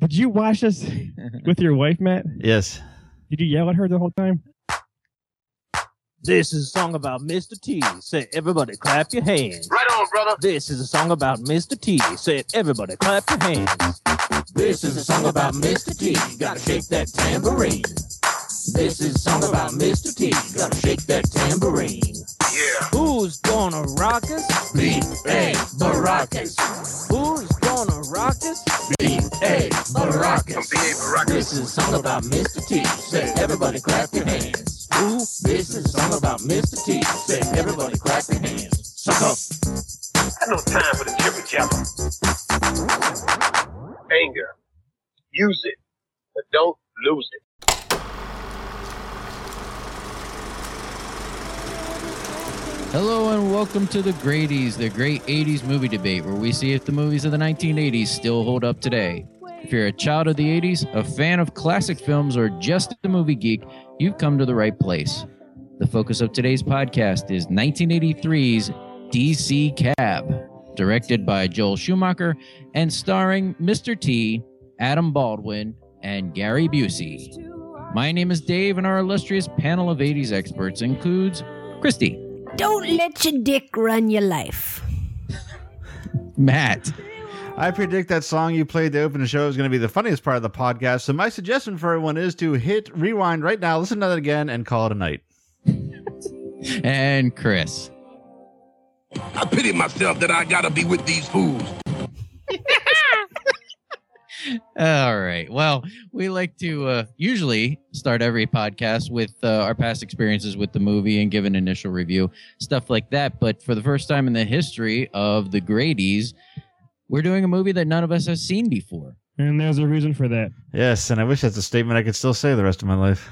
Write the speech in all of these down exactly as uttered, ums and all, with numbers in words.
Did you watch this with your wife, Matt? Yes. Did you yell at her the whole time? This is a song about Mister T. Say, everybody clap your hands. Right on, brother. This is a song about Mister T. Say, everybody clap your hands. This is a song about Mister T. Gotta shake that tambourine. This is a song about Mister T. Gotta shake that tambourine. Yeah. Who's gonna rock us? B A Baracus. Who's gonna rock us? B A Baracus. I'm B A Baracus. This is a song about Mister T. Say, everybody clap your hands. Ooh, this is a song about Mister T. Say, everybody clap your hands. Suck up. I no time for the jibber jabber. Anger. Use it, but don't lose it. Hello and welcome to the Grady's, the great eighties movie debate, where we see if the movies of the nineteen eighties still hold up today. If you're a child of the eighties, a fan of classic films, or just a movie geek, you've come to the right place. The focus of today's podcast is nineteen eighty-three's D C Cab, directed by Joel Schumacher and starring Mister T, Adam Baldwin, and Gary Busey. My name is Dave, and our illustrious panel of eighties experts includes Christy. Don't let your dick run your life. Matt. I predict that song you played to open the show is going to be the funniest part of the podcast, so my suggestion for everyone is to hit rewind right now, listen to that again, and call it a night. And Chris. I pity myself that I gotta be with these fools. All right. Well, we like to uh, usually start every podcast with uh, our past experiences with the movie and give an initial review, stuff like that. But for the first time in the history of the Grady's, we're doing a movie that none of us has seen before. And there's a reason for that. Yes, and I wish that's a statement I could still say the rest of my life.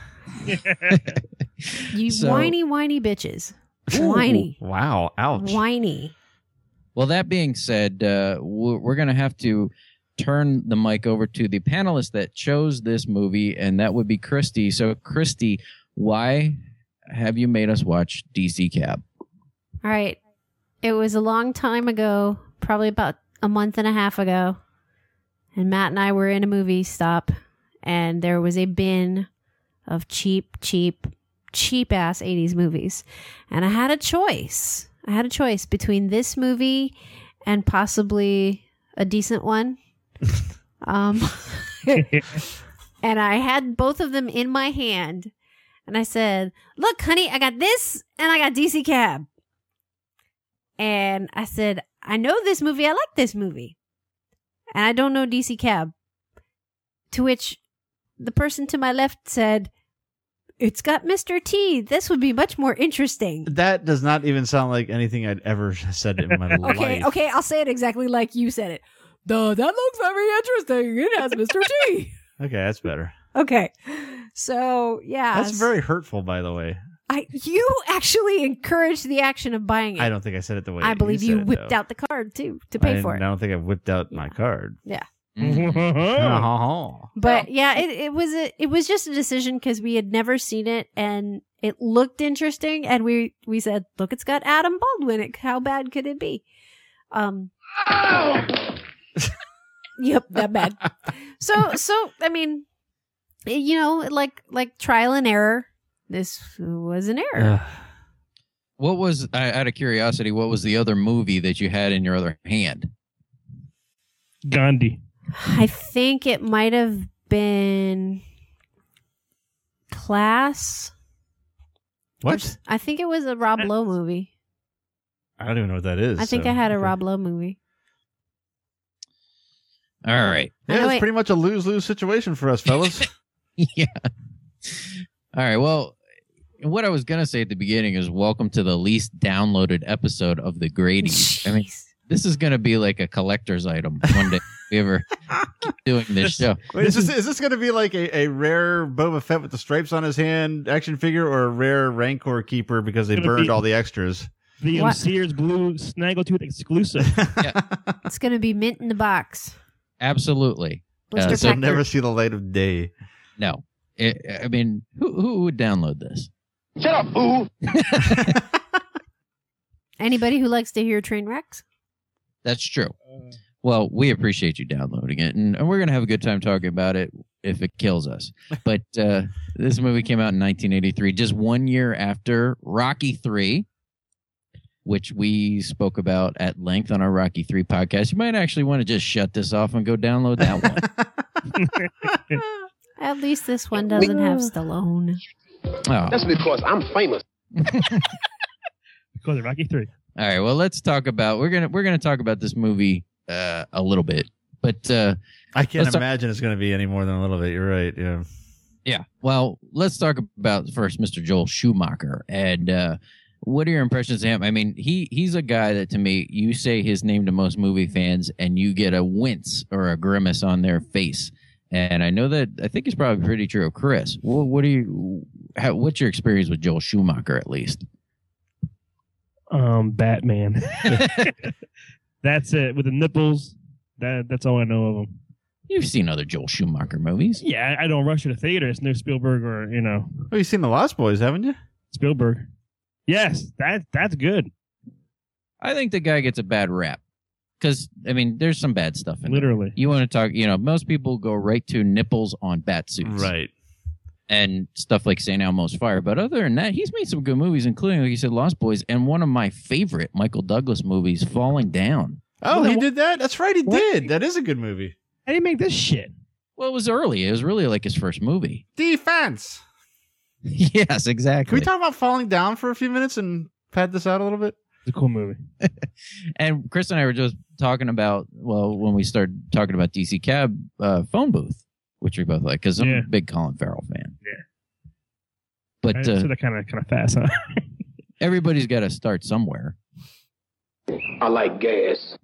You So- whiny, whiny bitches. Whiny. Ooh, wow, ouch. Whiny. Well, that being said, uh, we're, we're going to have to turn the mic over to the panelist that chose this movie, and that would be Christy. So, Christy, why have you made us watch D C Cab? All right. It was a long time ago, probably about a month and a half ago, and Matt and I were in a movie stop, and there was a bin of cheap, cheap, cheap-ass eighties movies. And I had a choice. I had a choice between this movie and possibly a decent one. um, and I had both of them in my hand. And I said, look, honey, I got this and I got D C Cab. And I said, I know this movie. I like this movie. And I don't know D C Cab. To which the person to my left said, it's got Mister T. This would be much more interesting. That does not even sound like anything I'd ever said in my life. Okay, okay, I'll say it exactly like you said it. Duh, that looks very interesting. It has Mister T. Okay, that's better. Okay. So, yeah. That's very hurtful, by the way. I you actually encouraged the action of buying it. I don't think I said it the way I believe you, you said whipped it, though. out the card, too, to pay I, for it. I don't think I whipped out Yeah. my card. Yeah. Oh. But yeah, it, it was a, it was just a decision because we had never seen it and it looked interesting, and we we said, look, it's got Adam Baldwin. It, how bad could it be? Um. Yep, that bad. So so I mean, you know, like like trial and error. This was an error. Ugh. What was, uh, out of curiosity, what was the other movie that you had in your other hand? Gandhi. I think it might have been Class. What? I think it was a Rob Lowe movie. I don't even know what that is. I think so- I had a okay. Rob Lowe movie. All right. I Yeah, know it's it- pretty much a lose-lose situation for us, fellas. Yeah. All right. Well, what I was going to say at the beginning is welcome to the least downloaded episode of the Grady's. I mean, Jeez. this is going to be like a collector's item one day if we ever keep doing this show. Wait, is this, is this going to be like a, a rare Boba Fett with the stripes on his hand action figure, or a rare Rancor keeper because they It's gonna burned be- all the extras? The um, What? Sears Blue Snaggletooth exclusive. It's going to be mint in the box. Absolutely. Blister Uh, so pack. Never see the light of day. No. I I mean, who, who would download this? Shut up, fool. Anybody who likes to hear train wrecks? That's true. Well, we appreciate you downloading it, and, and we're going to have a good time talking about it if it kills us. But uh, this movie came out in nineteen eighty-three, just one year after Rocky three, which we spoke about at length on our Rocky three podcast. You might actually want to just shut this off and go download that one. At least this one doesn't have Stallone. Oh. That's because I'm famous. Because of Rocky three. All right, well, let's talk about we're gonna we're gonna talk about this movie uh, a little bit, but uh, I can't let's imagine it's going to be any more than a little bit. You're right. Yeah. yeah. Well, let's talk about first Mister Joel Schumacher, and uh, what are your impressions of him? I mean, he he's a guy that to me, you say his name to most movie fans, and you get a wince or a grimace on their face. And I know that I think it's probably pretty true. Chris, what, what do you? How, what's your experience with Joel Schumacher, at least? Um, Batman. That's it. With the nipples. That that's all I know of him. You've seen other Joel Schumacher movies. Yeah, I I don't rush to the theater. It's no Spielberg or you know Well, you've seen The Lost Boys, haven't you? Spielberg. Yes, that that's good. I think the guy gets a bad rap because I mean, there's some bad stuff in Literally. there. You want to talk? You know, most people go right to nipples on bat suits, Right. and stuff like Saint Elmo's Fire. But other than that, he's made some good movies, including, like you said, Lost Boys, and one of my favorite Michael Douglas movies, Falling Down. Oh, Well, he then did that? That's right, he what- did. That is a good movie. How do you make this shit? Well, it was early. It was really like his first movie. Defense. Yes, exactly. Can we talk about Falling Down for a few minutes and pad this out a little bit? It's a cool movie. And Chris and I were just talking about, well, when we started talking about D C Cab uh, Phone Booth, which we both like, because I'm Yeah. a big Colin Farrell fan. Yeah. But I uh, said that kind of kind of fast, huh? everybody's got to start somewhere. I like gas.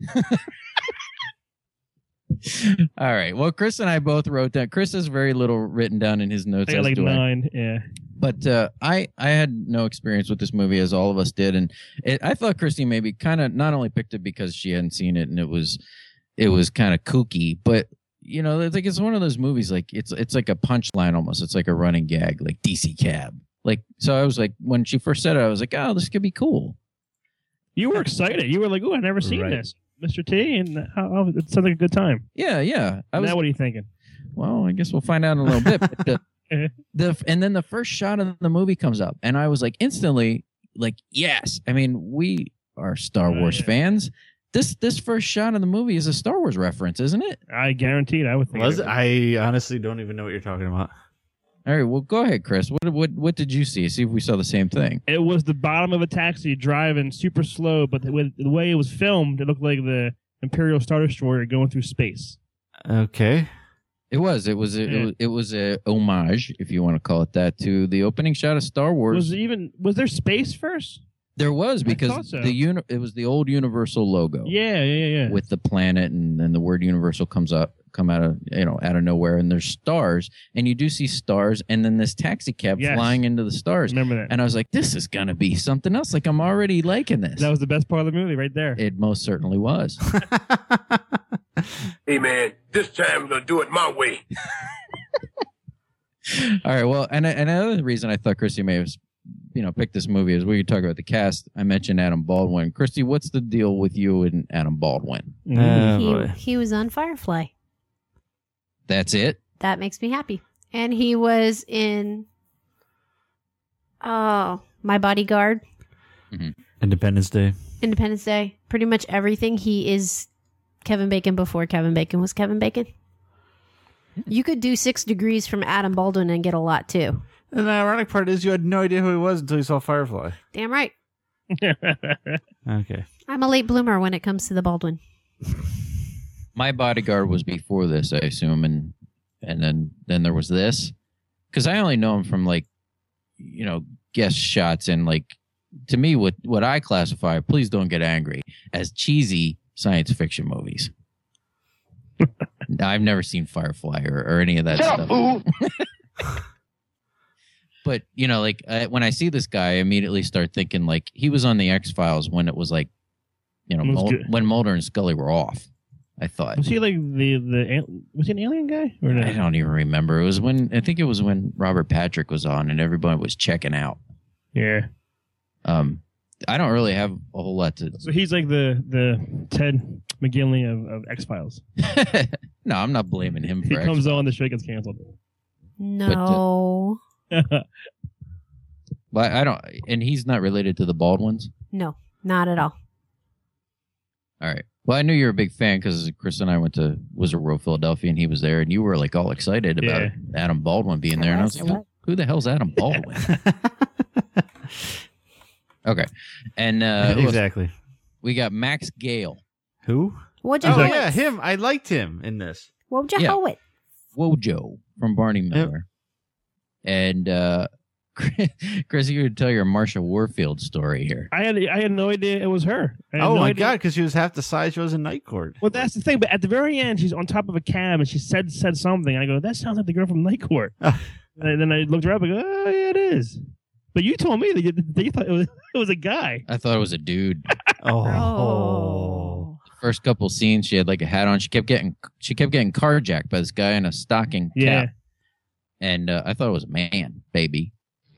All right. Well, Chris and I both wrote that. Chris has very little written down in his notes. I got as like do I. nine. Yeah. But uh, I I had no experience with this movie, as all of us did, and it, I thought Christy maybe kind of not only picked it because she hadn't seen it and it was it was kind of kooky, but you know, it's like it's one of those movies like it's it's like a punchline almost. It's like a running gag, like D C Cab. Like so, I was like when she first said it, I was like, oh, this could be cool. You were excited. You were like, "Oh, I've never seen Right. this, Mister T," and how, how, it sounds like a good time. Yeah, yeah. I was Now, what are you thinking? well, I guess we'll find out in a little bit. But, uh, the and then the first shot of the movie comes up, and I was like instantly like, yes. I mean, we are Star Oh, Wars yeah. fans. This this first shot of the movie is a Star Wars reference, isn't it? I guaranteed I would think. Was it it? I honestly don't even know what you're talking about. All right, well, go ahead, Chris. What what what did you see? See if we saw the same thing. It was the bottom of a taxi driving super slow, but the, with the way it was filmed, it looked like the Imperial Star Destroyer going through space. Okay. It was. It was. A, Yeah. it was. It was a homage, if you want to call it that, to the opening shot of Star Wars. Was it even was there space first? there was I because thought so. the uni- It was the old Universal logo. Yeah, yeah, yeah, yeah. With the planet, and then the word Universal comes up, come out of you know out of nowhere, and there's stars, and you do see stars, and then this taxi cab Yes. flying into the stars, Remember that? and I was like, this is gonna be something else. Like I'm already liking this. That was the best part of the movie, right there. It most certainly was. Hey, man, this time we're going to do it my way. All right. Well, and and another reason I thought Christy may have, you know, picked this movie is we could talk about the cast. I mentioned Adam Baldwin. Christy, what's the deal with you and Adam Baldwin? Mm. Oh, boy. he, he was on Firefly. That's it. That makes me happy. And he was in oh, My Bodyguard, Independence Day. Independence Day. Pretty much everything. He is Kevin Bacon before Kevin Bacon was Kevin Bacon. You could do Six Degrees from Adam Baldwin and get a lot too. And the ironic part is you had no idea who he was until you saw Firefly. Damn right. Okay. I'm a late bloomer when it comes to the Baldwin. My Bodyguard was before this, I assume, and and then then there was this, because I only know him from like, you know, guest shots and like, to me, what what I classify, please don't get angry, as cheesy science fiction movies. I've never seen Firefly or, or any of that Shut stuff. up, fool. But you know, like I, when I see this guy, I immediately start thinking like he was on the X-Files when it was like, you know, It was Mul- good. when Mulder and Scully were off. I thought. Was he like the the al- was he an alien guy or no? I don't even remember. It was when I think it was when Robert Patrick was on and everybody was checking out. Yeah. Um, I don't really have a whole lot to. So he's like the the Ted McGinley of, of X Files. No, I'm not blaming him for He X- comes on, the show gets canceled. No. But I don't, and he's not related to the Baldwins. No, not at all. All right. Well, I knew you were a big fan because Chris and I went to Wizard World Philadelphia, and he was there, and you were like all excited about Yeah. Adam Baldwin being there, and I was like, who, who the hell's Adam Baldwin? Okay, and uh, who else? exactly. We got Max Gale, Who? What'd you Oh hoe it? yeah, him. I liked him in this. What'd you Yeah. hoe it? Wojo from Barney Miller, and uh, Chris, you could tell your Marsha Warfield story here. I had I had no idea it was her. I had Oh no my idea. god, because she was half the size she was in Night Court. Well, that's the thing. But at the very end, she's on top of a cab and she said said something. I go, that sounds like the girl from Night Court. And then I looked her up and go, oh yeah, it is. But you told me that you, that you thought it was it was a guy. I thought it was a dude. Oh. Oh. First couple scenes, she had like a hat on. She kept getting she kept getting carjacked by this guy in a stocking Yeah. cap, and uh, I thought it was a man, baby.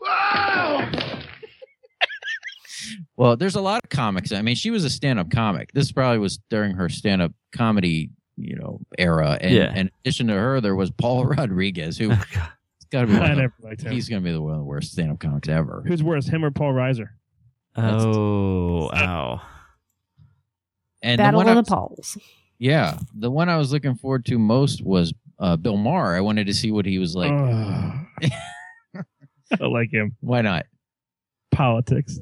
Well, there's a lot of comics. I mean, she was a stand-up comic. This probably was during her stand-up comedy, you know, era. And, Yeah. and in addition to her, there was Paul Rodriguez, who Oh, God. got to be one I of the, never liked him. he's going to be the, one of the worst stand-up comics ever. Who's worse, him or Paul Reiser? Oh, ow. And Battle the one of I the was- Poles. yeah, the one I was looking forward to most was uh, Bill Maher. I wanted to see what he was like. Ugh. I don't like him. Why not? Politics.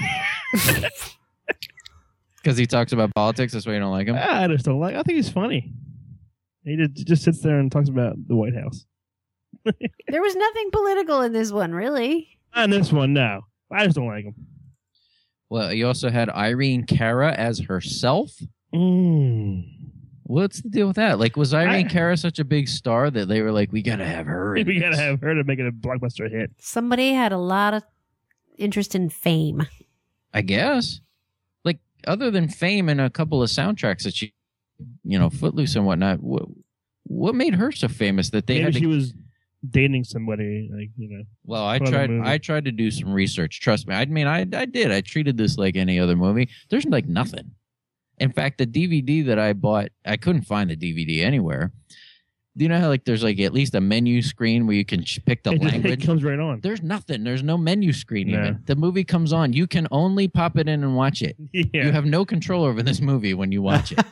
Because he talks about politics. That's why you don't like him. I just don't like. I think he's funny. He just, just sits there and talks about the White House. There was nothing political in this one, really. On this one, no. I just don't like him. Well, you also had Irene Cara as herself. Mm. What's the deal with that? Like, was Irene I- Cara such a big star that they were like, we gotta have her? in We gotta this? have her to make it a blockbuster hit. Somebody had a lot of interest in fame. I guess. Like, other than fame and a couple of soundtracks that she, you know, Footloose and whatnot, what, what made her so famous that they Maybe had to? she was dating somebody, like, you know. Well, I for the tried. movie. I tried to do some research. Trust me. I mean, I I did. I treated this like any other movie. There's like nothing. In fact, the D V D that I bought, I couldn't find the D V D anywhere. Do you know how like there's like at least a menu screen where you can ch- pick the It, just- it language? comes right on. There's nothing. There's no menu screen No. even. The movie comes on. You can only pop it in and watch it. Yeah. You have no control over this movie when you watch it.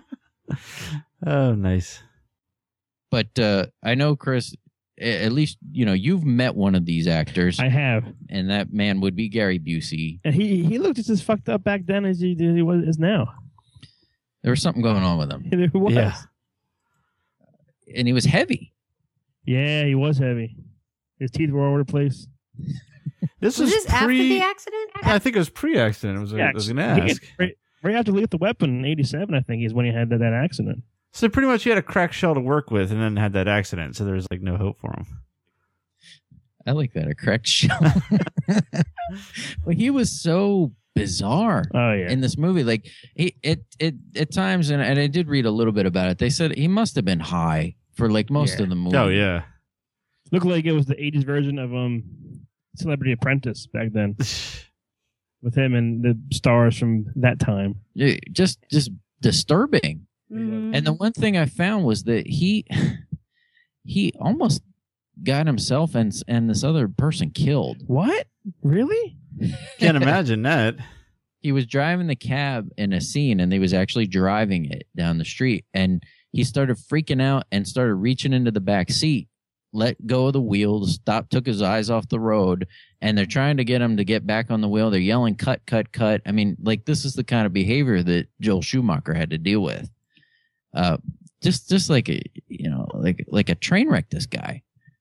Oh, nice. But uh, I know, Chris, a- at least you know you've met one of these actors, I have. and that man would be Gary Busey. And he he looked just as fucked up back then as he, as he was is now. There was something going on with him, There was. Yeah. and he was heavy. Yeah, he was heavy. His teeth were all over the place. This Was is this after pre. the accident? I think it was pre-accident. I was, I was going to He ask. had- right, right after Lethal Weapon in eighty-seven, I think, is when he had that, that accident. So pretty much he had a cracked shell to work with, and then had that accident. So there was like no hope for him. I like that, a correct show. But he was so bizarre Oh, yeah. in this movie. Like he, it, it, at times, and, and I did read a little bit about it. They said he must have been high for like most Yeah. of the movie. Oh yeah. Looked like it was the eighties version of um Celebrity Apprentice back then, with him and the stars from that time. Yeah, just, just disturbing. Mhm. And the one thing I found was that he, he almost got himself and and this other person killed. What? Really? Can't imagine that. He was driving the cab in a scene, and they was actually driving it down the street, and he started freaking out and started reaching into the back seat, let go of the wheels, stopped, took his eyes off the road, and they're trying to get him to get back on the wheel. They're yelling, cut, cut, cut. I mean, like, this is the kind of behavior that Joel Schumacher had to deal with. Uh, just, just like a, you know, like, like a train wreck, this guy.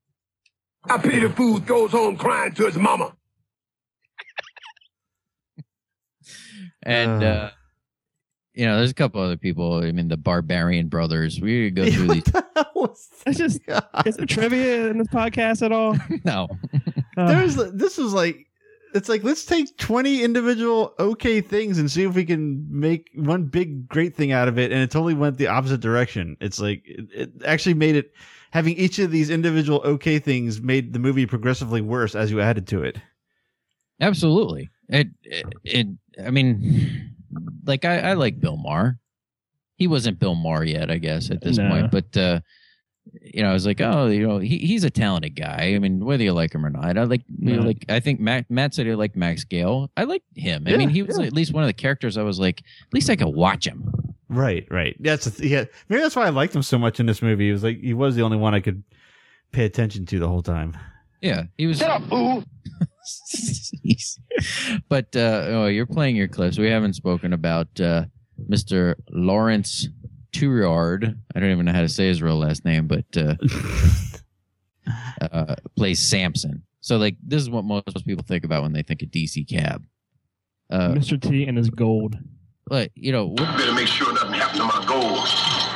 I pity the fool goes home crying to his mama. And, Uh. uh, you know, there's a couple other people. I mean, the Barbarian brothers. We could go through What these. the hell was That's just is there trivia in this podcast at all? No. Uh, There's this was like it's like let's take twenty individual okay things and see if we can make one big great thing out of it, and it totally went the opposite direction. It's like it, it actually made it having each of these individual okay things made the movie progressively worse as you added to it. Absolutely. It, it, it I mean, like I, I like Bill Maher, he wasn't Bill Maher yet, I guess, at this No. point. But uh, you know, I was like, oh, you know, he, he's a talented guy. I mean, whether you like him or not, I like, you know, No. like I think Matt, Matt said he liked Max Gale. I liked him. I Yeah, mean, he was yeah. at least one of the characters. I was like, at least I could watch him. Right, right. That's a th- yeah. Maybe that's why I liked him so much in this movie. He was like he was the only one I could pay attention to the whole time. Yeah, he was. Shut up, fool. Jeez. But uh, oh, you're playing your clips. We haven't spoken about uh, Mister Lawrence Turard. I don't even know how to say his real last name, but uh, uh, plays Samson. So, like, this is what most people think about when they think of D C Cab. Uh, Mister T and his gold. but you know, what, Better make sure nothing happened to my gold.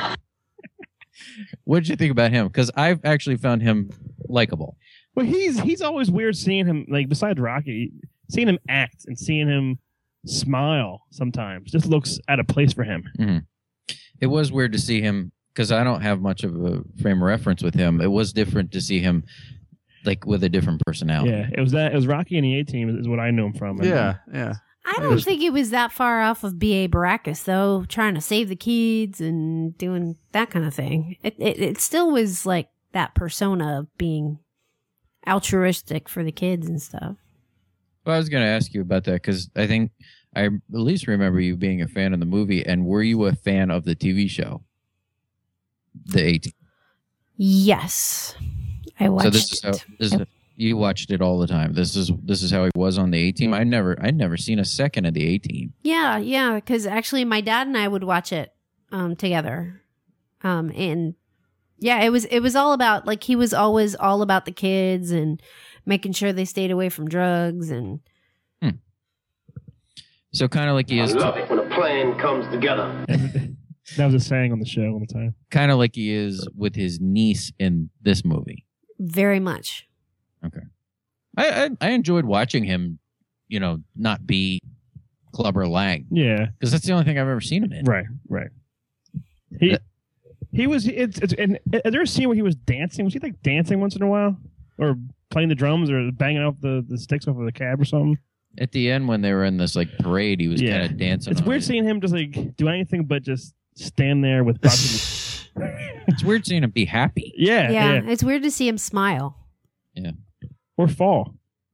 what did you think about him? Because I've actually found him likable. Well, he's he's always weird seeing him, like, besides Rocky, seeing him act and seeing him smile sometimes just looks out of place for him. Mm-hmm. It was weird to see him because I don't have much of a frame of reference with him. It was different to see him like with a different personality. Yeah, it was that. It was Rocky and the A-Team is what I knew him from. And Yeah, yeah. I It don't was- think it was that far off of B A. Baracus, though, trying to save the kids and doing that kind of thing. It, it, it still was like that persona of being altruistic for the kids and stuff. Well, I was going to ask you about that because I think I at least remember you being a fan of the movie. And were you a fan of the T V show? The A-Team. Yes. I watched So this is how it. this is, you watched it all the time. This is this is how he was on the A-Team. I never I'd never seen a second of the A-Team. Yeah, yeah, because actually my dad and I would watch it um, together. Um, and yeah, it was it was all about, like, he was always all about the kids and making sure they stayed away from drugs. And So kind of like he I is, love it when a plan comes together. that was a saying on the show all the time. kind of like he is with his niece in this movie. very much. Okay. I, I I enjoyed watching him, you know, not be Clubber Lang Yeah, because that's the only thing I've ever seen him in. right, right. He he was. It's, it's and is there a scene where he was dancing? Was he like dancing once in a while, or playing the drums, or banging off the, the sticks off of the cab or something? At the end, when they were in this like parade, he was Yeah. kind of dancing. It's on weird it. seeing him just like do anything but just stand there with boxing. It's weird seeing him be happy. yeah, Yeah, yeah, it's weird to see him smile. or fall.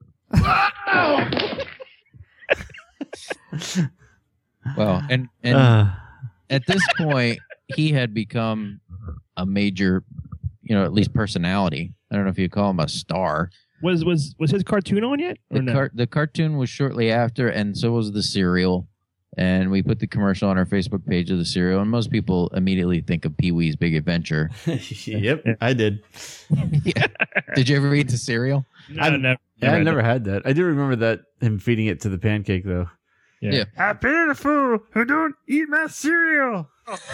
Well, and and Uh, at this point, he had become a major, you know, at least personality. I don't know if you call him a star. Was was was his cartoon on yet? Or The no? car- the cartoon was shortly after, and so was the cereal. And we put the commercial on our Facebook page of the cereal, and most people immediately think of Pee Wee's Big Adventure. yep, I did. Yeah. Did you ever eat the cereal? No, I've- never, Yeah, I had never that. had that. I do remember that him feeding it to the pancake though. Yeah. Yeah. I've been a fool who don't eat my cereal.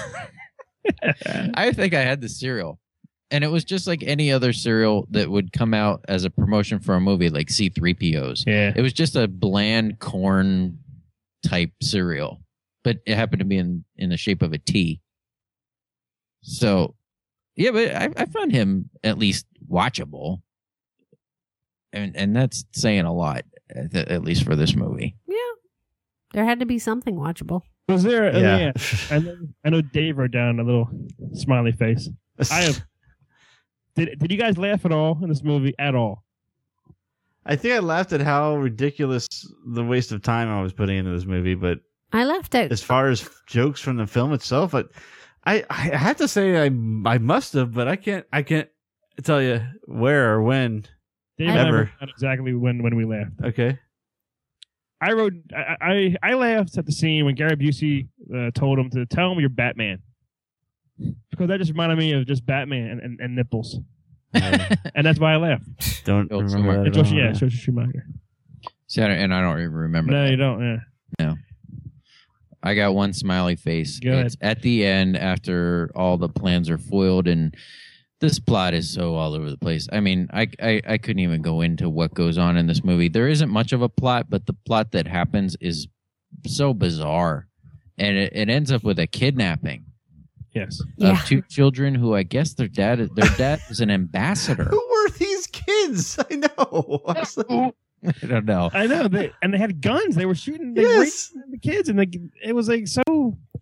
I think I had the cereal. And it was just like any other cereal that would come out as a promotion for a movie, like C three P Os. Yeah. It was just a bland corn type cereal, but it happened to be in, in the shape of a T. So, yeah, but I, I found him at least watchable. And, and that's saying a lot, at, at least for this movie. Yeah, there had to be something watchable. Was there? uh, Yeah. yeah. I know, I know Dave wrote down a little smiley face. I have. Did Did you guys laugh at all in this movie at all? I think I laughed at how ridiculous the waste of time I was putting into this movie, but I left it. as far as jokes from the film itself, I I, I have to say I I must have, but I can't I can't tell you where or when. Dave I and I never- wrote down exactly when when we laughed. Okay. I wrote. I I, I laughed at the scene when Gary Busey uh, told him to tell him you're Batman, because that just reminded me of just Batman and, and, and nipples, Uh, and that's why I laughed. don't Bill remember Schumacher. that. It's At Josh, all. yeah, Josh Schumacher. See, I don't- and I don't even remember. No, that. you don't. Yeah. I got one smiley face. Go ahead. It's at the end after all the plans are foiled, and this plot is so all over the place. I mean, I, I I couldn't even go into what goes on in this movie. There isn't much of a plot, but the plot that happens is so bizarre, and it, it ends up with a kidnapping Yes. Yeah. of two children who I guess their dad their dad is an ambassador. Who were these kids? I know. I was like, I don't know. I know. They and they had guns. They were shooting. They Yes. raped the kids, and they, it was like so.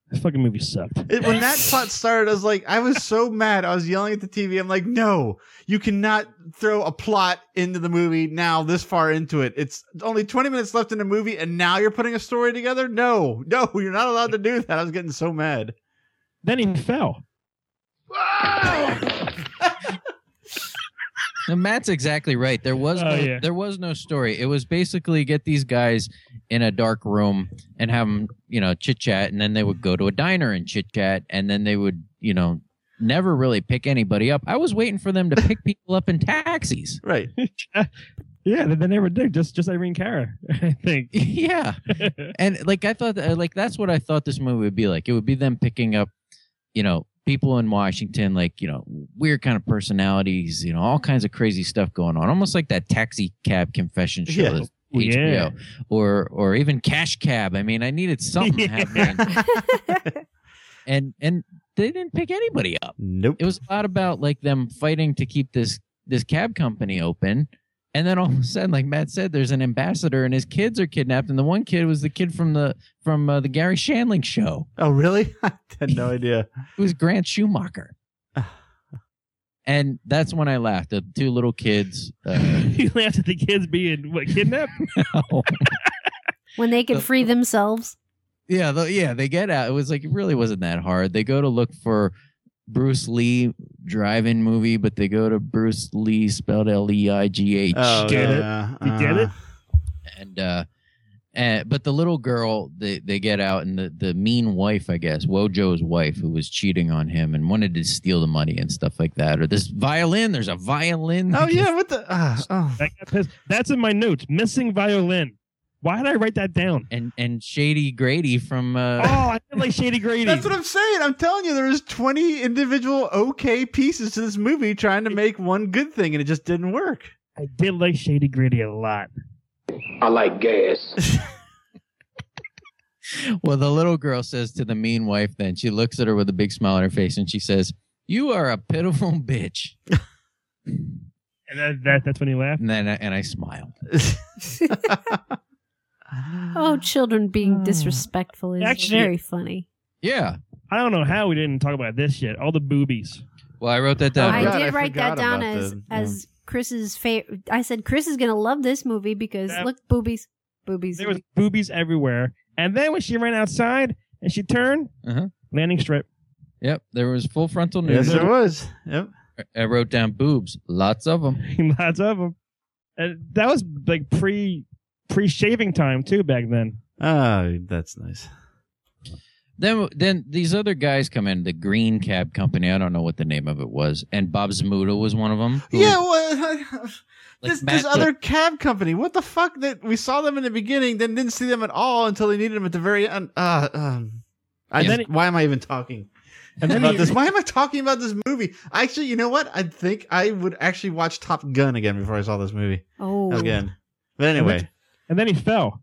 This fucking movie sucked. It, when that plot started, I was like, I was so mad. I was yelling at the T V. I'm like, no, you cannot throw a plot into the movie now this far into it. It's only twenty minutes left in the movie, and now you're putting a story together? No, no, you're not allowed to do that. I was getting so mad. Then he fell. No, Matt's exactly right. There was Oh, no, yeah. there was no story. It was basically get these guys in a dark room and have them, you know, chit chat, and then they would go to a diner and chit chat, and then they would, you know, never really pick anybody up. I was waiting for them to pick people up in taxis. Right. Yeah, they, they never did. Just just Irene Cara, I think. Yeah, and like I thought, that, like that's what I thought this movie would be like. It would be them picking up, you know, people in Washington, like, you know, weird kind of personalities, you know, all kinds of crazy stuff going on, almost like that Taxi Cab Confession show. Yeah. That's H B O, Yeah. or or even Cash Cab. I mean, I needed something Yeah. happening, and and they didn't pick anybody up. Nope. It was a lot about like them fighting to keep this this cab company open, and then all of a sudden, like Matt said, there's an ambassador and his kids are kidnapped, and the one kid was the kid from the from uh, the Gary Shandling show. Oh, really? I had no idea. It was Grant Schumacher. And that's when I laughed. The two little kids. Uh, You laughed at the kids being what, kidnapped? When they could The- free themselves. yeah, the, yeah, they get out. It was like it really wasn't that hard. They go to look for Bruce Lee drive-in movie, but they go to Bruce Lee spelled L E I G H. Oh, Get it? yeah. You get it? And uh, and but the little girl, they they get out, and the the mean wife, I guess, Wojo's wife, who was cheating on him and wanted to steal the money and stuff like that, or this violin. There's a violin. Oh, yeah. What the? Uh, oh. That got pissed. That's in my notes. Missing violin. Why did I write that down? And and Shady Grady from uh, Oh, I did like Shady Grady. That's what I'm saying. I'm telling you, there was twenty individual okay pieces to this movie trying to make one good thing, and it just didn't work. I did like Shady Grady a lot. I like gas. well, the little girl says to the mean wife, then she looks at her with a big smile on her face, and she says, "You are a pitiful bitch." And that, that that's when he laughed. And then I, and I smile. Oh, children being disrespectful is Actually- very funny. Yeah. I don't know how we didn't talk about this yet. All the boobies. Well, I wrote that down. I God, did I write that forgot down about as the- as Chris's favorite. I said Chris is gonna love this movie because Yeah. look, boobies, boobies. There was boobies everywhere. And then when she ran outside and she turned, Uh-huh. landing strip. Yep, there was full frontal Yes, nudity. there was. Yep. I wrote down boobs, lots of them. Lots of them. And that was like pre pre shaving time too back then. Oh, that's nice. Then, then these other guys come in, the Green Cab Company. I don't know what the name of it was, and Bob Zmuda was one of them. who- Yeah, well, Like this, Matt this took- other cab company. What the fuck? That we saw them in the beginning, then didn't see them at all until they needed them at the very end. Uh, um, I And just, then it- why am I even talking And then about he, this? Why am I talking about this movie? Actually, you know what? I think I would actually watch Top Gun again before I saw this movie oh, again. But anyway, and then he fell.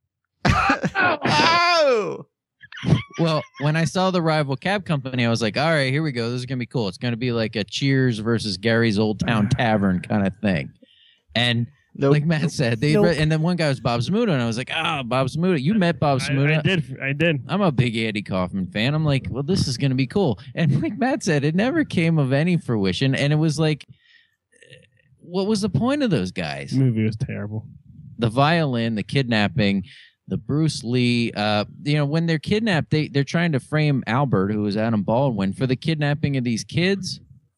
oh, Well, when I saw the rival cab company, I was like, all right, here we go. This is going to be cool. It's going to be like a Cheers versus Gary's Old Town Tavern kind of thing. And nope. like Matt said, they Nope. re- and then one guy was Bob Zmuda, and I was like, ah, Bob Zmuda. You met Bob I, Zmuda. I did. I did. I'm a big Andy Kaufman fan. I'm like, well, this is going to be cool. And like Matt said, it never came of any fruition. And it was like, what was the point of those guys? This movie was terrible. The violin, the kidnapping, the Bruce Lee. Uh, you know, when they're kidnapped, they they're trying to frame Albert, who is Adam Baldwin, for the kidnapping of these kids.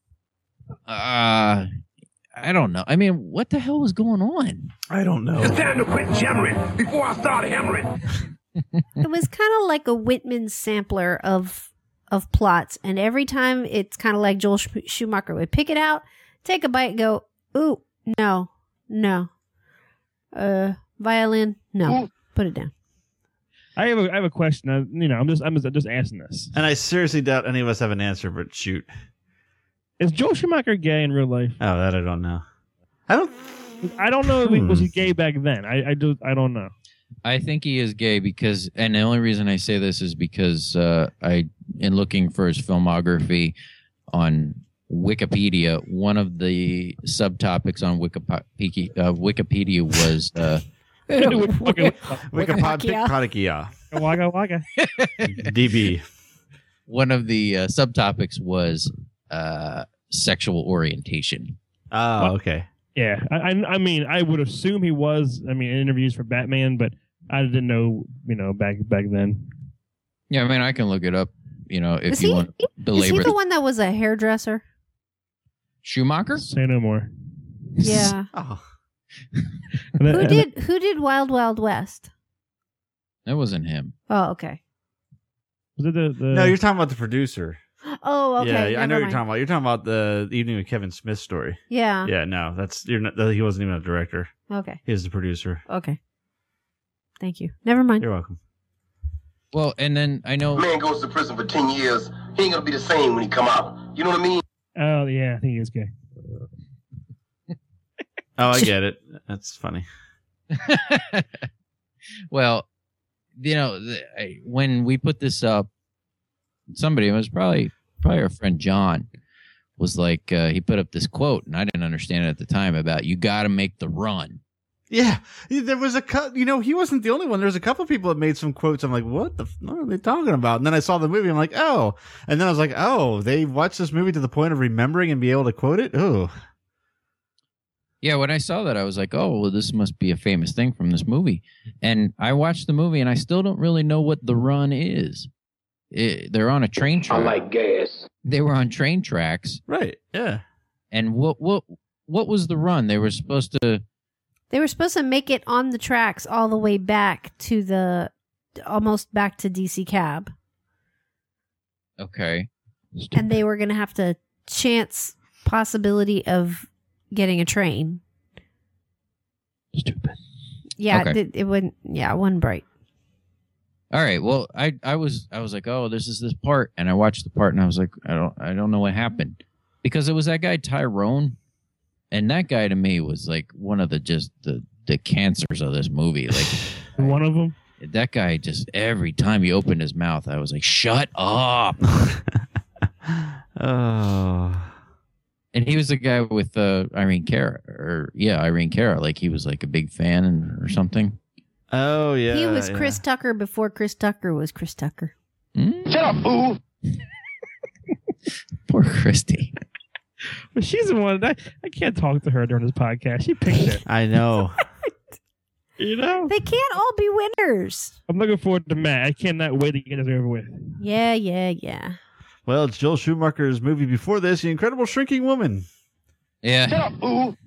Uh, I don't know. I mean, what the hell was going on? I don't know. time to quit jammering before I start hammering. it was kind of like a Whitman sampler of of plots, and every time it's kind of like Joel Sch- Schumacher would pick it out, take a bite, and go, ooh, no, no, uh, violin, no, put it down. I have a, I have a question. I, you know, I'm just I'm just, I'm just asking this. And I seriously doubt any of us have an answer, but shoot. Is Joel Schumacher gay in real life? Oh, that I don't know. I don't. I don't know if he Hmm. was he gay back then. I I just I don't know. I think he is gay because, and the only reason I say this is because uh, I, in looking for his filmography on Wikipedia, one of the subtopics on Wikipedia, uh, Wikipedia was uh, Okay, Wikipod Wikipod- Podikia. Waka waka. D B. one of the uh, subtopics was uh, sexual orientation. Oh, okay. Yeah, I, I, I mean, I would assume he was. I mean, in interviews for Batman, but I didn't know, you know, back back then. Yeah, I mean, I can look it up. You know, if Is you he, want to is belabor he the the one that was a hairdresser? Schumacher. Say no more. Yeah. Oh, And Who then- did Who did Wild Wild West? That wasn't him. Oh, okay. Was it the, the no, you're talking about the producer. Oh, okay. yeah, I know never what you're mind. talking about. You're talking about the Evening with Kevin Smith story. Yeah. Yeah, no, that's you're not. He wasn't even a director. Okay. He was the producer. Okay. Thank you. Never mind. You're welcome. Well, and then I know. Man goes to prison for ten years. He ain't gonna be the same when he come out. You know what I mean? Oh yeah, I think he was gay. Oh, I get it. That's funny. Well, you know, the, I, when we put this up, somebody, it was probably probably our friend John, was like, uh, he put up this quote, and I didn't understand it at the time, about you got to make the run. Yeah, there was a cut. You know, he wasn't the only one. There's a couple of people that made some quotes. I'm like, what the f- what are they talking about? And then I saw the movie. I'm like, oh. And then I was like, oh, they watched this movie to the point of remembering and be able to quote it. Oh, Yeah, when I saw that, I was like, oh, well, this must be a famous thing from this movie. And I watched the movie, and I still don't really know what the run is. It, they're on a train track. I like gas. They were on train tracks. right. Yeah. And what what what was the run? They were supposed to. They were supposed to make it on the tracks all the way back to the, almost back to D C Cab. Okay. And they were going to have to chance possibility of getting a train. Stupid. Yeah, Okay. it, it wouldn't, yeah, it wasn't bright. All right. Well, I I was I was like, oh, this is this part, and I watched the part, and I was like, I don't I don't know what happened, because it was that guy Tyrone, and that guy to me was like one of the just the the cancers of this movie. Like One of them. that guy, just every time he opened his mouth, I was like, shut up. Oh. And he was the guy with uh, Irene Cara, or yeah, Irene Cara. Like he was like a big fan or something. Oh yeah. he was yeah. Chris Tucker before Chris Tucker was Chris Tucker. Mm, Shut up, fool. poor Christy. But she's the one that I can't talk to her during this podcast. She picked it. I know. You know? They can't all be winners. I'm looking forward to Matt. I cannot wait to get this over with. Yeah, yeah, yeah. Well, it's Joel Schumacher's movie before this, The Incredible Shrinking Woman. Yeah. Shut up, fool.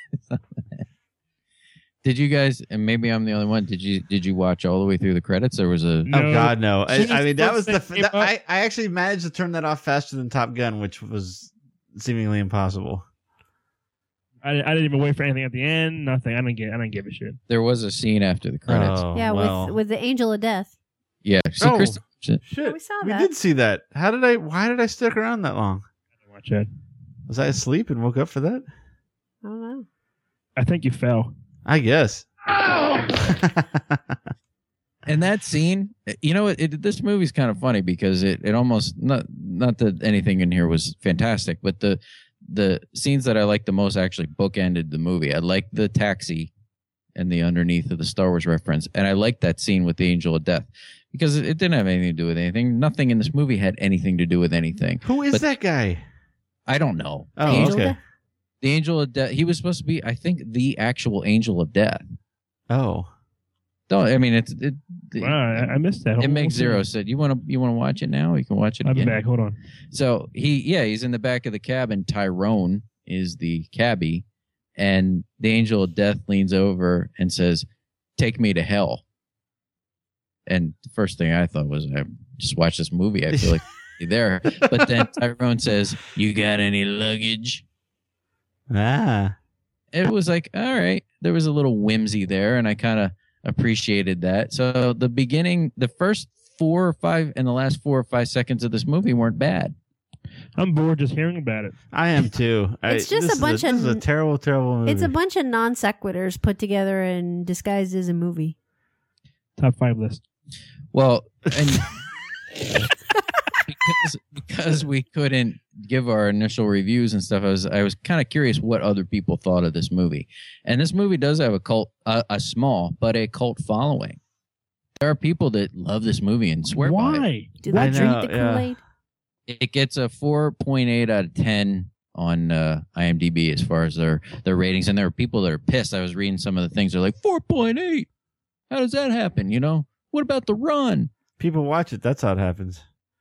Did you guys? And maybe I'm the only one. Did you? Did you watch all the way through the credits? There was a. No. Oh God, no! I, Soon as I mean, that was first the. thing That, came up- I I actually managed to turn that off faster than Top Gun, which was seemingly impossible. I, I didn't even wait for anything at the end. Nothing. I didn't get. I didn't give a shit. There was a scene after the credits. Oh, yeah, well. with with the Angel of Death. Yeah. See, Oh. Chris, Shit, we saw we that. did see that. How did I? Why did I stick around that long? I didn't watch it. Was I asleep and woke up for that? I don't know. I think you fell. I guess. and that scene, you know, it, it, this movie's kind of funny because it, it almost not not that anything in here was fantastic, but the the scenes that I liked the most actually bookended the movie. I liked the taxi and the underneath of the Star Wars reference, and I liked that scene with the Angel of Death because it, it didn't have anything to do with anything. Nothing in this movie had anything to do with anything. Who is But- that guy? I don't know. Oh, the, Angel, Angel of okay. Death? the Angel of Death. He was supposed to be, I think, the actual Angel of Death. Oh, No, I mean it's it. Wow, I, I missed that. It makes zero sense. You want to you want to watch it now? You can watch it I'll be again. back. Hold on. So he, yeah, he's in the back of the cab, and Tyrone is the cabbie, and the Angel of Death leans over and says, "Take me to hell." And the first thing I thought was, I just watched this movie. I feel like you're there. But then Tyrone says, "You got any luggage?" ah, It was like, all right, there was a little whimsy there, and I kind of appreciated that. So the beginning, the first four or five, and the last four or five seconds of this movie weren't bad. I'm bored just hearing about it. I am too. It's I, just this a bunch is a, of- This is a terrible, terrible movie. It's a bunch of non sequiturs put together and disguised as a movie. Top five list. Well, and because because we couldn't give our initial reviews and stuff, I was I was kind of curious what other people thought of this movie. And this movie does have a cult, a, a small but a cult following. There are people that love this movie and swear by it. Why? Do they I drink know, the yeah. Kool Aid? it gets a four point eight out of ten on uh, IMDb as far as their, their ratings. And there are people that are pissed. I was reading some of the things. They're like, four point eight? How does that happen? You know? What about The Run? People watch it. That's how it happens.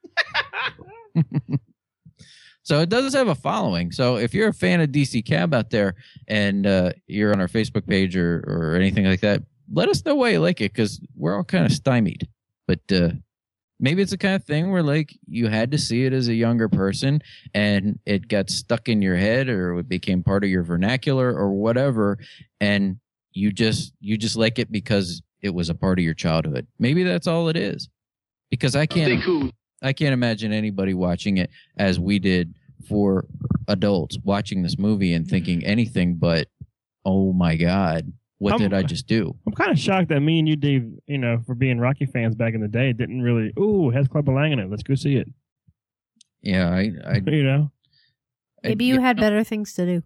So it does have a following. So if you're a fan of D C Cab out there and uh, you're on our Facebook page or, or anything like that, let us know why you like it, because we're all kind of stymied. But uh, maybe it's the kind of thing where like you had to see it as a younger person and it got stuck in your head or it became part of your vernacular or whatever, and you just you just like it because it was a part of your childhood. Maybe that's all it is. Because I can't cool. I can't imagine anybody watching it as we did for adults watching this movie and thinking anything but, oh my God, what I'm, did I just do? I'm kind of shocked that me and you, Dave, you know, for being Rocky fans back in the day, didn't really, ooh, it has Clubber Lang in it. Let's go see it. Yeah, I, I You know, Maybe you had better things to do.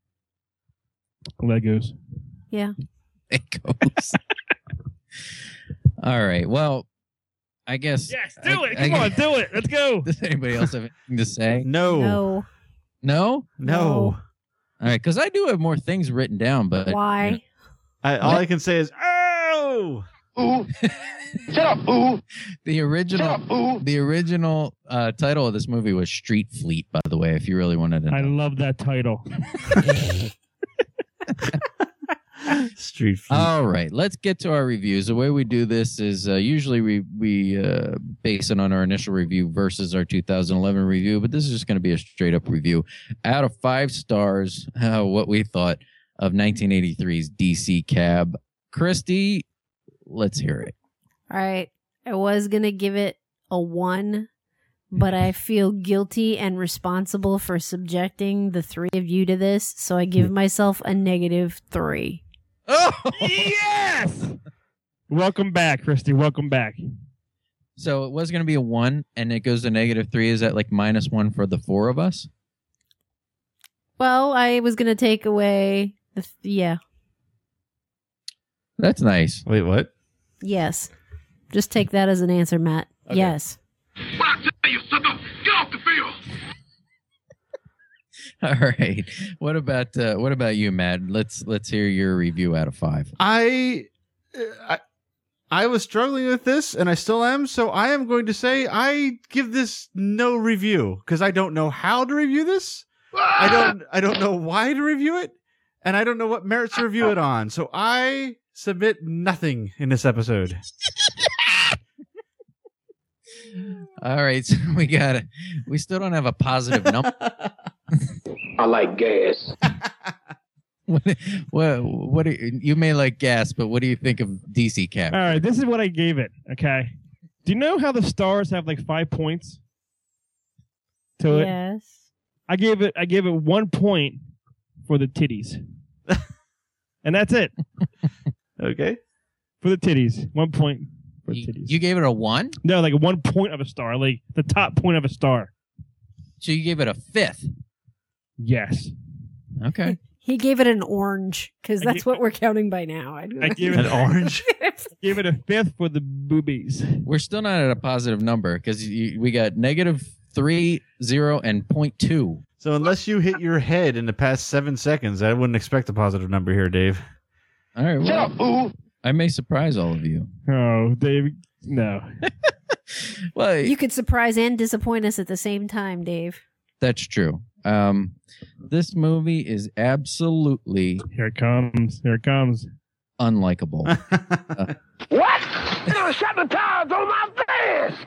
Legos. Yeah. It goes. All right. Well, I guess. Yes, do I, it. I, Come on, do it. Let's go. Does anybody else have anything to say? No. No. No? No. All right, because I do have more things written down, but Why? you know, I, all I can say is, oh! Ooh. Shut up, ooh. the Shut original, up, ooh. the original uh, title of this movie was Street Fleet. By the way, if you really wanted to know. I love that title. Street Fleet. All right, let's get to our reviews. The way we do this is uh, usually we we uh, base it on our initial review versus our two thousand eleven review, but this is just going to be a straight up review out of five stars. Uh, what we thought of nineteen eighty-three's D C Cab. Christy, let's hear it. All right. I was going to give it a one, but I feel guilty and responsible for subjecting the three of you to this, so I give myself a negative three. Oh, Yes! Welcome back, Christy. Welcome back. so it was going to be a one, and it goes to negative three. Is that like minus one for the four of us? Well, I was going to take away the. Th- yeah. That's nice. Wait, what? Yes. Just take that as an answer, Matt. Okay. Yes. What I tell you, sucker, get off the field. All right. What about uh, what about you, Matt? Let's let's hear your review out of five. I, I, I was struggling with this, and I still am. So I am going to say I give this no review because I don't know how to review this. I don't. I don't know why to review it, and I don't know what merits to review it on. So I submit nothing in this episode. All right, so we got it. We still don't have a positive number. I like gas. what, what, what do you, you may like gas, but what do you think of D C Cab? All right, this is what I gave it. Okay. Do you know how the stars have like five points to it? Yes. I gave it. I gave it one point for the titties, and that's it Okay. for the titties. One point for the You, titties. you gave it a one, no, like one point of a star, like the top point of a star. so you gave it a fifth. Yes. Okay. He gave it an orange because I that's gave- what we're counting by now. I, I gave An it. orange. Gave it a fifth for the boobies. We're still not at a positive number because we got negative three, zero, and point two. So unless you hit your head in the past seven seconds, I wouldn't expect a positive number here, Dave. All right. Shut Well, up, ooh. I may surprise all of you. Oh, Dave. No. Well, You could surprise and disappoint us at the same time, Dave. that's true. Um, this movie is absolutely Here it comes. Here it comes. unlikable. What? You done shot the tires on my face.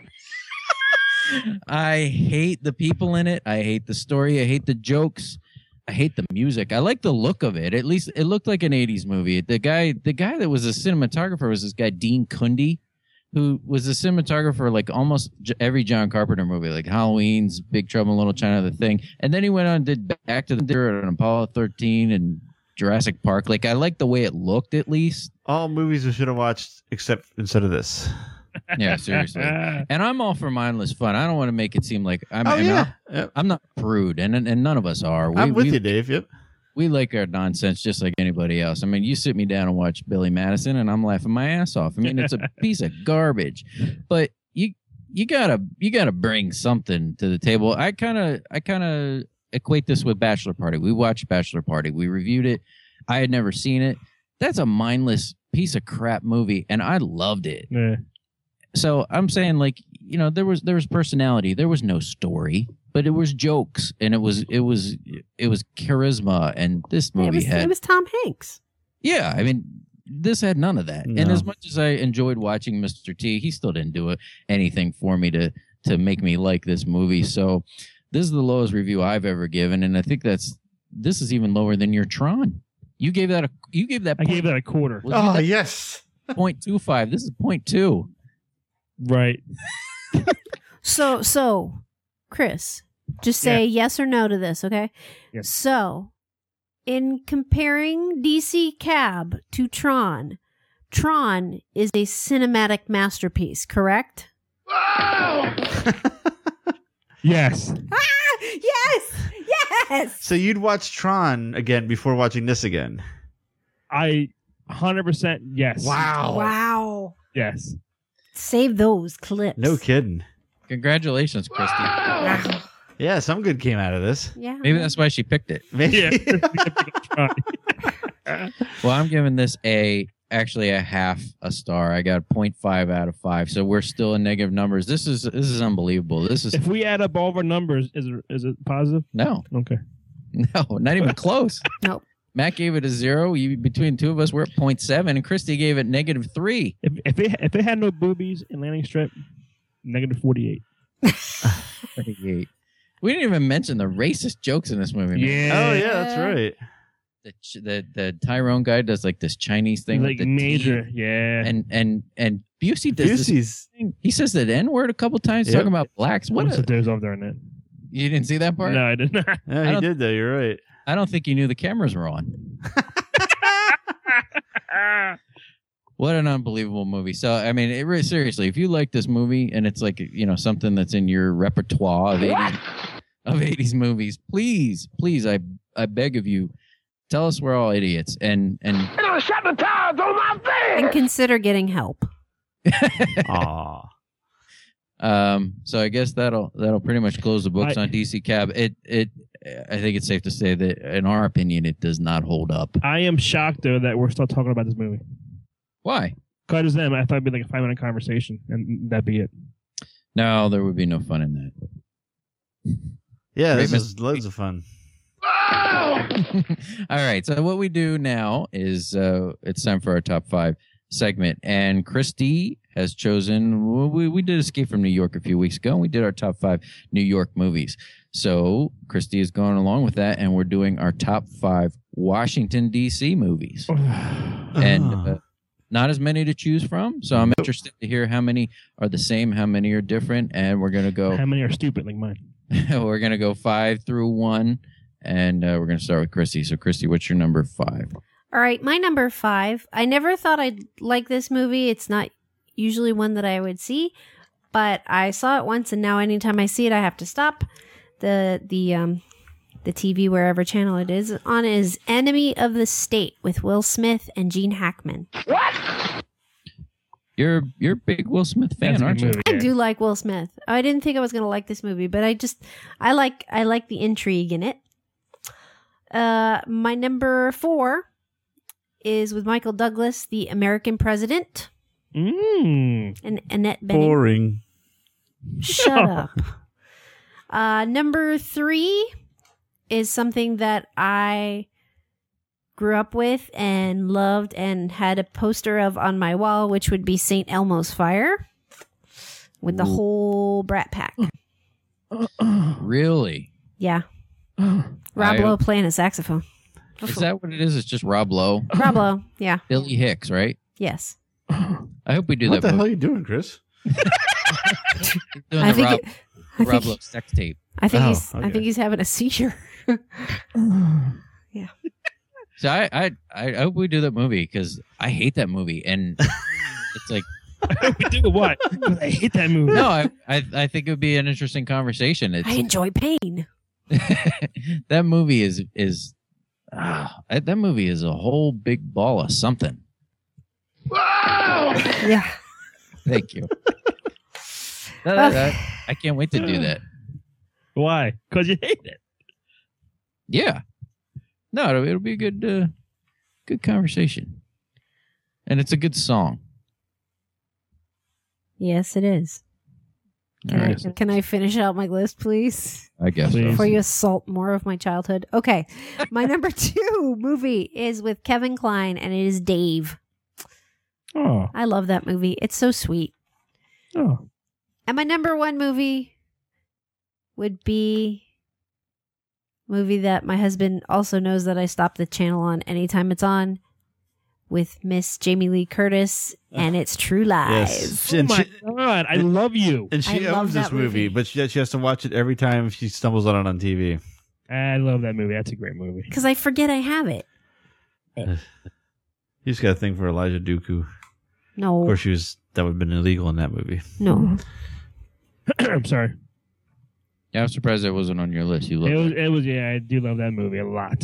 I hate the people in it. I hate the story. I hate the jokes. I hate the music. I like the look of it. At least it looked like an eighties movie. The guy, the guy that was a cinematographer was this guy Dean Cundy, who was a cinematographer like almost j- every John Carpenter movie, like Halloween's, Big Trouble in Little China, The Thing, and then he went on and did Back to the Future and Apollo thirteen and Jurassic Park. Like I like the way it looked, at least. All movies we should have watched except instead of this. Yeah, seriously. And I'm all for mindless fun. I don't want to make it seem like I'm. Oh I'm yeah, not, Yep. I'm not prude, and and none of us are. We, I'm with we, you, Dave. Yep. We like our nonsense just like anybody else. I mean, you sit me down and watch Billy Madison, and I'm laughing my ass off. I mean, it's a piece of garbage, but you you gotta you gotta bring something to the table. I kind of I kind of equate this with Bachelor Party. We watched Bachelor Party. We reviewed it. I had never seen it. That's a mindless piece of crap movie, and I loved it. Yeah. So I'm saying, like, you know, there was there was personality. There was no story, but it was jokes, and it was it was it was charisma. And this movie it was, had it was Tom Hanks. yeah. I mean, this had none of that. No. And as much as I enjoyed watching Mister T, he still didn't do anything for me to to make me like this movie. So this is the lowest review I've ever given, and I think that's this is even lower than your Tron. You gave that a you gave that I point, gave that a quarter. well, you Oh gave yes. that point two five. This is point two. Right. So, so, Chris, just say yes or no to this, okay? Yes. So, in comparing D C Cab to Tron, Tron is a cinematic masterpiece, correct? Yes. Ah, yes, yes. So you'd watch Tron again before watching this again? I one hundred percent yes. Wow. Yes. Save those clips. No kidding. Congratulations, Christy. Wow. Yeah, some good came out of this. Yeah. Maybe that's why she picked it. Yeah. Well, I'm giving this a actually a half a star. I got zero point five out of five, so we're still in negative numbers. This is this is unbelievable. This is If we add up all of our numbers, is it, is it positive? no, Okay. no, not even close. Nope. Matt gave it a zero. You, between the two of us, we're at zero point seven, and Christy gave it negative three. If if it if it had no boobies and landing strip, negative forty eight. thirty-eight. We didn't even mention the racist jokes in this movie. man. Yeah. Oh yeah, that's right. The Ch- the the Tyrone guy does like this Chinese thing, Like with the major. T, Yeah. and and and Busey does this Busey's. thing. He says the N word a couple times Yep. talking about blacks. What? What's A, the there's over there in it? you didn't see that part? No, I did not. Yeah, I he don't- did though. You're right. I don't think he knew the cameras were on. What an unbelievable movie. So, I mean, it really, seriously, if you like this movie and it's like, you know, something that's in your repertoire of eighties, of eighties movies, please, please, I I beg of you, tell us we're all idiots and and And consider getting help. Aw. um so I guess that'll that'll pretty much close the books I- on D C Cab. It it I think it's safe to say that in our opinion it does not hold up. I am shocked though that we're still talking about this movie. Why? Because them, I thought it'd be like a five minute conversation, and that'd be it. No, there would be no fun in that. Yeah, this Great is loads of fun. All right. So what we do now is uh, it's time for our top five segment, and Christy has chosen. We we did Escape from New York a few weeks ago, and we did our top five New York movies. So Christy is going along with that, and we're doing our top five Washington D C movies, and uh, not as many to choose from. So I'm interested to hear how many are the same, how many are different, and we're gonna go. How many are stupid like mine? We're gonna go five through one. And uh, we're going to start with Christy. So, Christy, what's your number five? All right, my number five. I never thought I'd like this movie. It's not usually one that I would see, but I saw it once, and now anytime I see it, I have to stop the the um the T V wherever channel it is on. Is Enemy of the State with Will Smith and Gene Hackman. You're you're a big Will Smith fan, That's a aren't good you? movie, I yeah. do like Will Smith. I didn't think I was going to like this movie, but I just I like I like the intrigue in it. Uh, my number four is with Michael Douglas, The American President, Mm. and Annette Bening. Boring. Shut up. Uh, number three is something that I grew up with and loved and had a poster of on my wall, which would be Saint Elmo's Fire with the Ooh. whole Brat Pack. Really? Yeah. Rob I- Lowe playing a saxophone. Is that what it is? It's just Rob Lowe, Rob Lowe, yeah. Billy Hicks, right? Yes. I hope we do What that. the hell movie. are you doing, Chris? Doing I the think Rob, it- I Rob think, Lowe sex tape. I think Oh, he's I okay. think he's having a seizure. So I I I hope we do that movie because I hate that movie, and it's like we do what? I hate that movie. no, I, I I think it would be an interesting conversation. It's I enjoy pain. that movie is is ah, that that movie is a whole big ball of something. Yeah. Thank you. That- that- that- I can't wait to do that. Why? Because you hate it. Yeah. No, it'll, it'll be a good, uh, good conversation, and it's a good song. Yes, it is. Can, All I, right. can I finish out my list, please? I guess so. Please. Before you assault more of my childhood. Okay. My number two movie is with Kevin Kline, and it is Dave. Oh, I love that movie. It's so sweet. oh. And my number one movie would be a movie that my husband also knows that I stop the channel on anytime it's on, with Miss Jamie Lee Curtis, and it's True Lies. Yes. Oh And my she, God, I love you. and she I love owns this that movie, movie. but she, she has to watch it every time she stumbles on it on T V. I love that movie. That's a great movie. Because I forget I have it. You just got a thing for Elijah Dooku. No. Of course, she was that would have been illegal in that movie. No. I'm sorry. Yeah, I'm surprised that wasn't on your list. You It love was. it. It was. Yeah, I do love that movie a lot.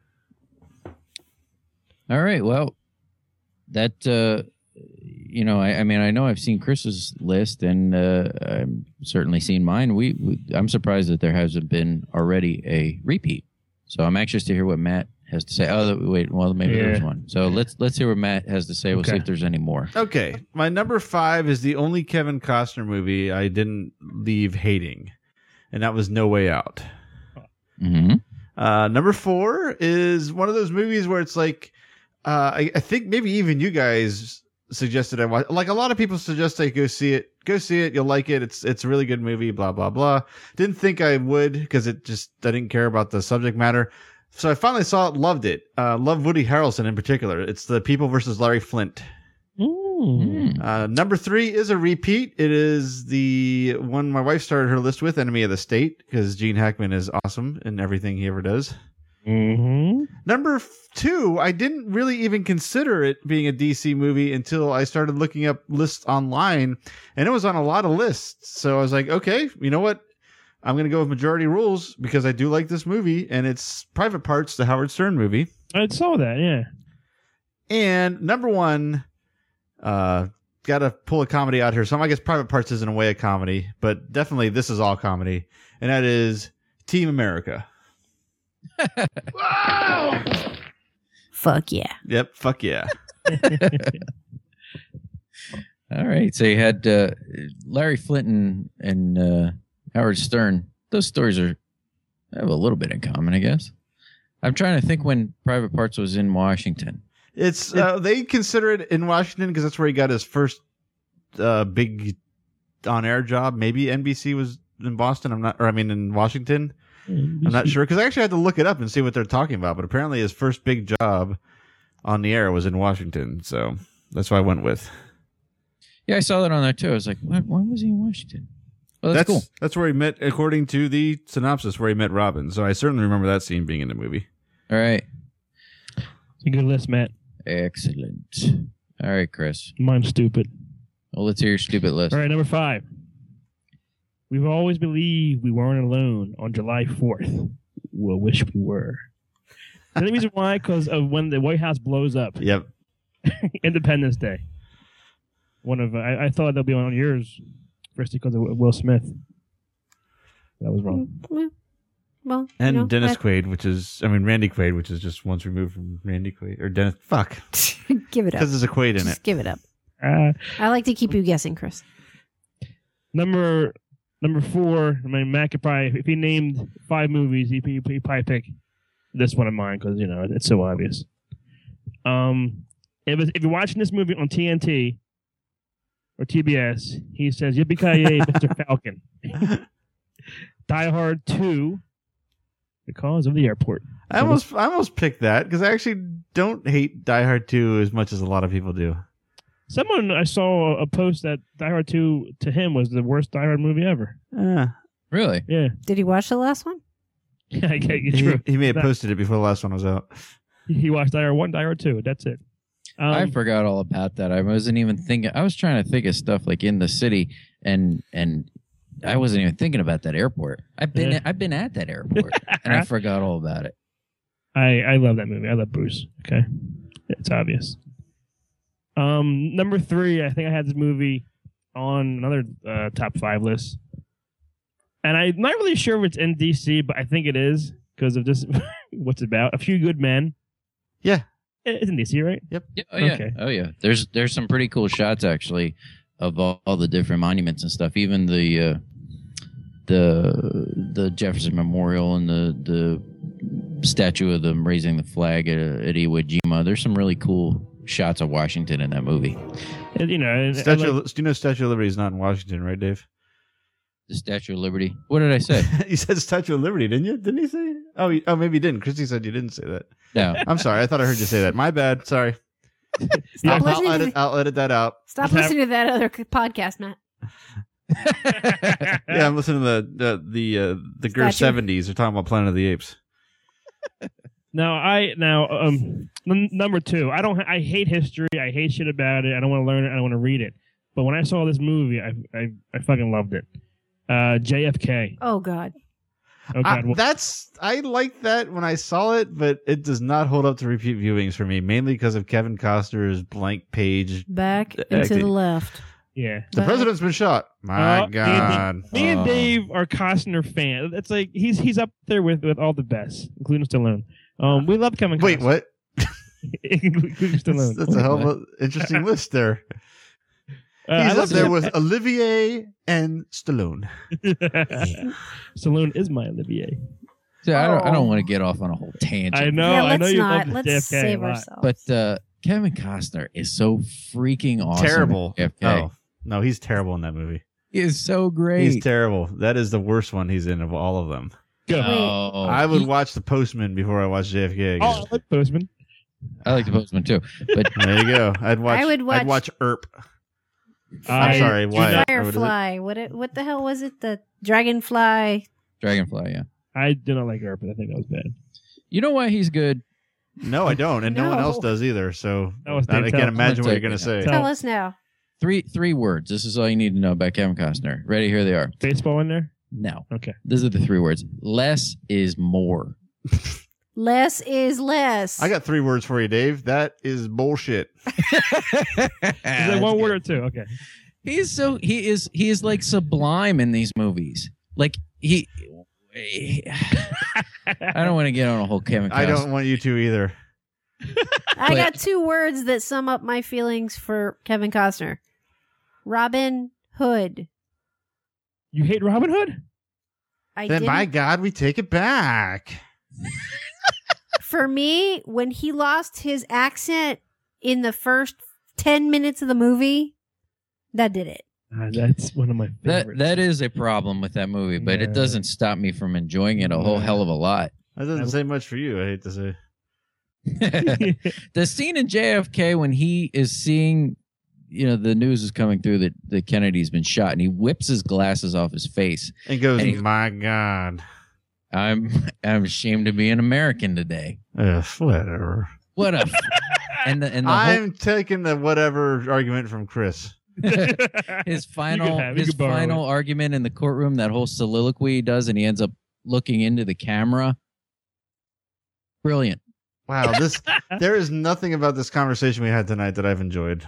All right. Well, that uh, you know, I, I mean, I know I've seen Chris's list, and uh, I've certainly seen mine. We, we, I'm surprised that there hasn't been already a repeat. So I'm anxious to hear what Matt has to say. Oh, wait. Well, maybe Yeah. there's one. So let's let's hear what Matt has to say. We'll see Okay. if there's any more. Okay, my number five is the only Kevin Costner movie I didn't leave hating, and that was No Way Out. Mm-hmm. Uh, number four is one of those movies where it's like, uh, I, I think maybe even you guys suggested I watch. Like a lot of people suggest I go see it. Go see it. You'll like it. It's it's a really good movie. Blah blah blah. Didn't think I would because it just I didn't care about the subject matter. So I finally saw it. Loved it. Uh, love Woody Harrelson in particular. It's The People versus Larry Flint. Mm. Uh, number three is a repeat. It is the one my wife started her list with, Enemy of the State, because Gene Hackman is awesome in everything he ever does. Mm-hmm. Number f- two, I didn't really even consider it being a D C movie until I started looking up lists online, and it was on a lot of lists. So I was like, okay, you know what? I'm going to go with Majority Rules because I do like this movie, and it's Private Parts, the Howard Stern movie. I saw that. Yeah. And number one, uh, got to pull a comedy out here. So I guess Private Parts isn't a way a comedy, but definitely this is all comedy, and that is Team America. Fuck yeah. Yep, fuck yeah. All right. So you had uh, Larry Flint and, and uh, Howard Stern. Those stories are have a little bit in common, I guess. I'm trying to think when Private Parts was in Washington. It's uh, they consider it in Washington because that's where he got his first uh, big on-air job. Maybe N B C was in Boston. I'm not, or I mean in Washington. I'm not sure because I actually had to look it up and see what they're talking about. But apparently, his first big job on the air was in Washington, so that's what I went with. Yeah, I saw that on there too. I was like, what? When was he in Washington? Oh, that's, that's cool. That's where he met, according to the synopsis, where he met Robin. So I certainly remember that scene being in the movie. All right. It's a good list, Matt. Excellent. All right, Chris. Mine's stupid. Well, let's hear your stupid list. All right, number five. We've always believed we weren't alone on July fourth. We'll wish we were. The only reason why, because of when the White House blows up. Yep. Independence Day. One of I, I thought they'll be on yours, first because of Will Smith. That was wrong. Mm, Well, And you know, Dennis I- Quaid, which is, I mean, Randy Quaid, which is just once removed from Randy Quaid. Or Dennis, fuck. give it up. Because there's a Quaid in Just it. give it up. Uh, I like to keep you guessing, Chris. number number four. I mean, Matt could probably, if he named five movies, he he he'd probably pick this one of mine because you know it's so obvious. Um, if it's, if you're watching this movie on T N T or T B S, he says "Yippee-ki-yay, Mister Falcon." Die Hard two, because of the airport. I almost, I almost picked that because I actually don't hate Die Hard two as much as a lot of people do. Someone I saw a post that Die Hard two to him was the worst Die Hard movie ever. Uh, Really? Yeah, Did you watch the last one? yeah, I get you. he, True. he may have That- posted it before the last one was out. He watched Die Hard one, Die Hard two. That's it. Um, I forgot all about that. I wasn't even thinking. I was trying to think of stuff like in the city, and and I wasn't even thinking about that airport. I've been Yeah. I've been at that airport, and I forgot all about it. I, I love that movie. I love Bruce. Okay. It's obvious. Um, number three, I think I had this movie on another uh, top five list, and I'm not really sure if it's in D C, but I think it is because of just what's it about. A Few Good Men. Yeah, it's in D C, right? Yep. Yeah, oh yeah, Okay. oh yeah. There's there's some pretty cool shots actually of all, all the different monuments and stuff. Even the uh, the the Jefferson Memorial and the the statue of them raising the flag at, at Iwo Jima. There's some really cool shots of Washington in that movie. And, you know, and- Statue. and, of, like, do you know Statue of Liberty is not in Washington, right, Dave? The Statue of Liberty. What did I say? You said Statue of Liberty, didn't you? Didn't he say? Oh, he, oh, maybe he didn't. Christy said you didn't say that. No. I'm sorry. I thought I heard you say that. My bad. Sorry. Stop I'll, I'll listening. edit, to, I'll edit that out. stop listening to that other c- podcast, Matt. Yeah, I'm listening to the the the, uh, the Gur Statue. seventies. They're talking about Planet of the Apes. now I now um n- number two. I don't. I hate history. I hate shit about it. I don't want to learn it. I don't want to read it. But when I saw this movie, I I, I fucking loved it. Uh, J F K. Oh God. Oh I, God. well, that's I liked that when I saw it, but it does not hold up to repeat viewings for me, mainly because of Kevin Costner's blank page. Back Uh, and to acting. the left. yeah. The Back. president's been shot. My Uh, God. Me and Oh. Dave are Costner fans. It's like he's he's up there with, with all the best, including Stallone. Um, we love Kevin Costner. Wait, what? including That's, Stallone. that's a hell of an interesting list there. Uh, I He's up love there Stallone. with Olivier and Stallone. Stallone is my Olivier. So I don't I Oh. don't want to get off on a whole tangent. I know. yeah, I let's know you not. love Let's J F K save a lot. ourselves. But uh, Kevin Costner is so freaking awesome. Terrible. in J F K. Oh, no, he's terrible in that movie. He is so great. He's terrible. That is the worst one he's in of all of them. Go. Oh, I would he- watch The Postman before I watch J F K again. Oh, I like Postman. I like the Postman too. But There you go. I'd watch. I would watch- I'd watch Erp. I- I'm sorry. Why? What is it? Firefly. What it, what the hell was it? The Dragonfly. Dragonfly, yeah. I do not like Earp, but I think that was bad. You know why he's good? No, I don't, and no, one No. else does either. So That was I Dave can't Tell. imagine what Tell you're going to say. Tell. Tell us now. Three three words. This is all you need to know about Kevin Costner. Ready? Here they are. Baseball in there? No. Okay. These are the three words. Less is more. Less is less. I got three words for you, Dave. That is bullshit. Is it one word or two? Okay. He's so he is he is like sublime in these movies. Like he, I don't want to get on a whole Kevin Costner. I don't want you to either. I But- got two words that sum up my feelings for Kevin Costner. Robin Hood. You hate Robin Hood? I Then, didn't. by God, we take it back. For me, when he lost his accent in the first ten minutes of the movie, that did it. Uh, that's one of my That favorites. that is a problem with that movie, but Yeah. it doesn't stop me from enjoying it a whole Yeah. hell of a lot. That doesn't say much for you. I hate to say. The scene in J F K when he is seeing, you know, the news is coming through that, that Kennedy's been shot, and he whips his glasses off his face. And goes, And he- my God. I'm I'm ashamed to be an American today. Ugh, whatever. What a f- and the, and the I'm taking the whatever argument from Chris. whole, his final have it. You his could borrow final it. argument in the courtroom, that whole soliloquy he does, and he ends up looking into the camera. Brilliant. Wow, this there is nothing about this conversation we had tonight that I've enjoyed.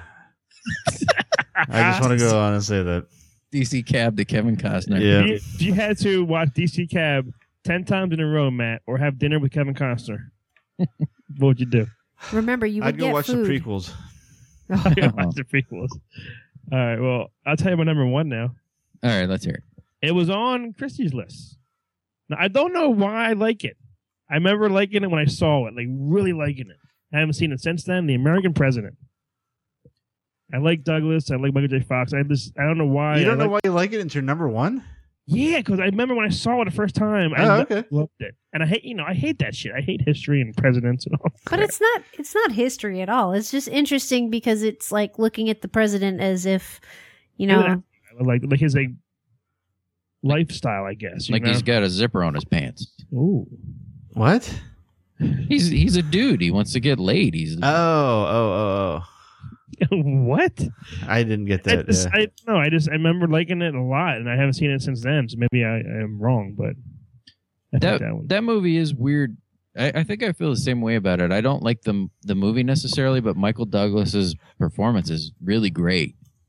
I just want to go on and say that. D C Cab to Kevin Costner. Yeah. If you, if you had to watch D C Cab ten times in a row, Matt, or have dinner with Kevin Costner, what would you do? Remember, you would I'd go get watch food. the prequels. I'd watch the prequels. All right, well, I'll tell you my number one now. All right, let's hear it. It was on Christie's list. Now, I don't know why I like it. I remember liking it when I saw it, like really liking it. I haven't seen it since then. The American President. I like Douglas. I like Michael J. Fox. I just I don't know why. You don't I know like, why you like it? It's your number one? Yeah, because I remember when I saw it the first time. I Oh, lo- okay. loved it, and I hate you know I hate that shit. I hate history and presidents and all. But it's not it's not history at all. It's just interesting because it's like looking at the president as if, you know, Yeah. like like his like lifestyle, I guess. You Like know? he's got a zipper on his pants. Ooh. What? He's he's a dude. He wants to get laid. He's Oh, oh, oh, What? oh. I didn't get I that. just, yeah. I, no, I just I remember liking it a lot, and I haven't seen it since then. So maybe I, I am wrong, but I think that that one. that movie is weird. I, I think I feel the same way about it. I don't like the the movie necessarily, but Michael Douglas's performance is really great.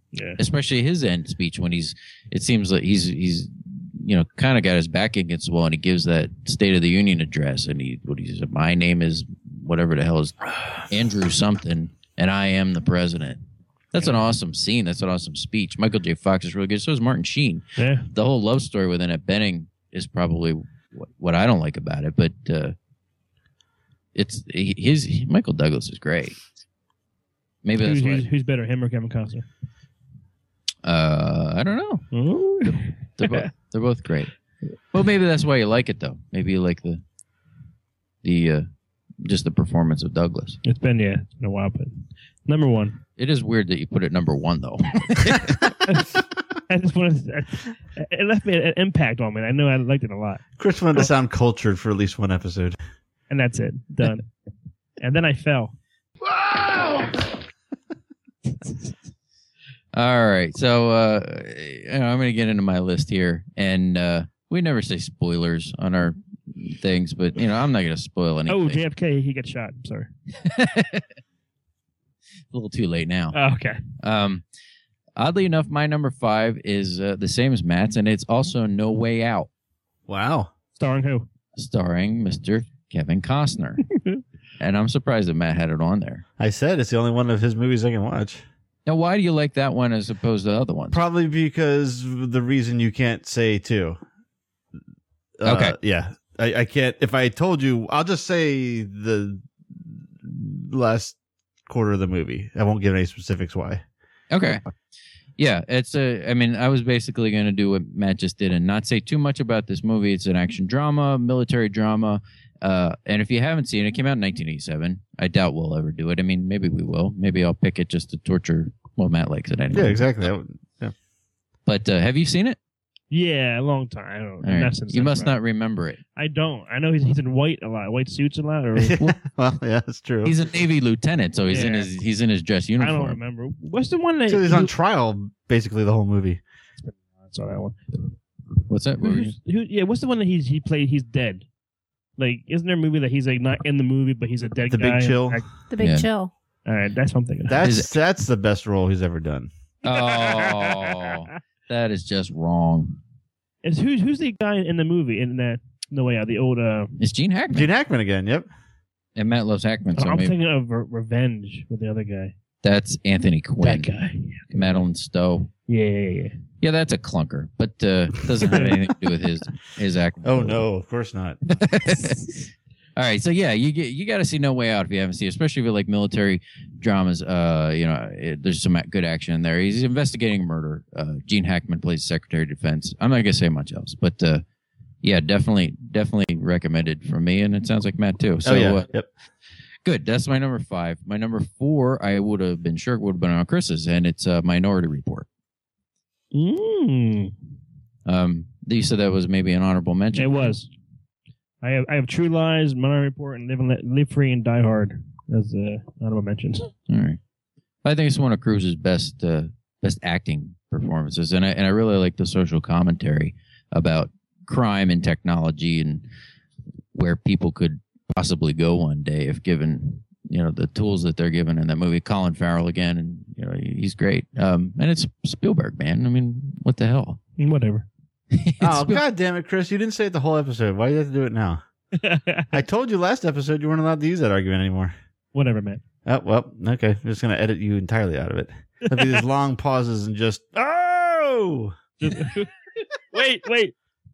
Yeah. Especially his end speech when he's. It seems like he's he's you know kind of got his back against the wall and he gives that State of the Union address and he what he says. My name is whatever the hell is Andrew something and I am the president. That's an awesome scene. That's an awesome speech. Michael J. Fox is really good. So is Martin Sheen. Yeah. The whole love story with Annette Bening is probably what, what I don't like about it, but uh, it's his he, Michael Douglas is great. Maybe that's who's, why. who's, who's better, him or Kevin Costner? Uh, I don't know. Ooh. They're both they're both great. Well, maybe that's why you like it though. Maybe you like the the uh, just the performance of Douglas. It's been yeah, it's been a while, but number one. It is weird that you put it number one though. I just wanted to, it left me an impact on me. I know I liked it a lot, Chris wanted to sound cultured for at least one episode. and that's it, done. And then I fell. All right, so uh, you know, I'm going to get into my list here, and uh, we never say spoilers on our things, but you know, I'm not going to spoil anything. Oh, J F K, he got shot. I'm sorry. A little too late now. Oh, okay. Um, oddly enough, my number five is uh, the same as Matt's, and it's also No Way Out, Wow. Starring who? starring Mister Kevin Costner. And I'm surprised that Matt had it on there. I said it's the only one of his movies I can watch. Now, why do you like that one as opposed to the other ones? Probably because the reason you can't say two. Uh, Okay. Yeah. I, I can't. If I told you, I'll just say the last quarter of the movie. I won't give any specifics why. Okay. Yeah, it's a. I mean, I was basically going to do what Matt just did and not say too much about this movie. It's an action drama, military drama. Uh, and if you haven't seen it, it came out in nineteen eighty-seven. I doubt we'll ever do it. I mean, maybe we will. Maybe I'll pick it just to torture. Well, Matt likes it anyway. Yeah, exactly. That would- yeah. But uh, have you seen it? Yeah, a long time. I don't. All right. not since You then, must right? not remember it. I don't. I know he's he's in white a lot, white suits a lot. Or well, yeah, that's true. He's a Navy lieutenant, so he's in Yeah. his he's in his dress I uniform. don't remember. What's the one that So he's on trial basically the whole movie. I saw that one. What's that? What were you- Who's, who, yeah, what's the one that he's he played? He's dead. Like, isn't there a movie that he's like not in the movie, but he's a dead The guy? Big Chill. Like, The Big Yeah. Chill. all right, that's what I'm thinking. of. That's Is it- that's the best role he's ever done. Oh, that is just wrong. Is who's who's the guy in the movie in that No Way Out? The old. Uh, It's Gene Hackman, Gene Hackman again. Yep. and Matt loves Hackman, so I'm maybe thinking of Re- Revenge with the other guy. that's Anthony Quinn. That guy. Madeline Stowe. Yeah, yeah, yeah. Yeah, that's a clunker, but uh, doesn't have anything to do with his his acting. Oh no, of course not. All right, so yeah, you get you got to see No Way Out if you haven't seen it, especially if you like military dramas. Uh, you know, it, there's some good action in there. He's investigating murder. Uh, Gene Hackman plays Secretary of Defense. I'm not gonna say much else, but uh, yeah, definitely, definitely recommended from me, and it sounds like Matt too. So oh yeah. uh, Yep. good. That's my number five. My number four, I would have been sure would have been on Chris's, and it's uh, Minority Report. Mm, Um, you said that was maybe an honorable mention. it was. I have I have True Lies, Minority Report, and Live and Let, Live Free and Die Hard as uh, honorable mentions. All right. I think it's one of Cruise's best uh, best acting performances, and I and I really like the social commentary about crime and technology and where people could possibly go one day if given you know the tools that they're given in that movie. Colin Farrell again, and you know he's great. Um, and it's Spielberg, man. I mean, what the hell? Whatever. It's Oh Spiel- god damn it, Chris! You didn't say it the whole episode. Why do you have to do it now? I told you last episode you weren't allowed to use that argument anymore. Whatever, man. Oh well, okay. I'm just gonna edit you entirely out of it. There'll be these long pauses and just oh. wait, wait.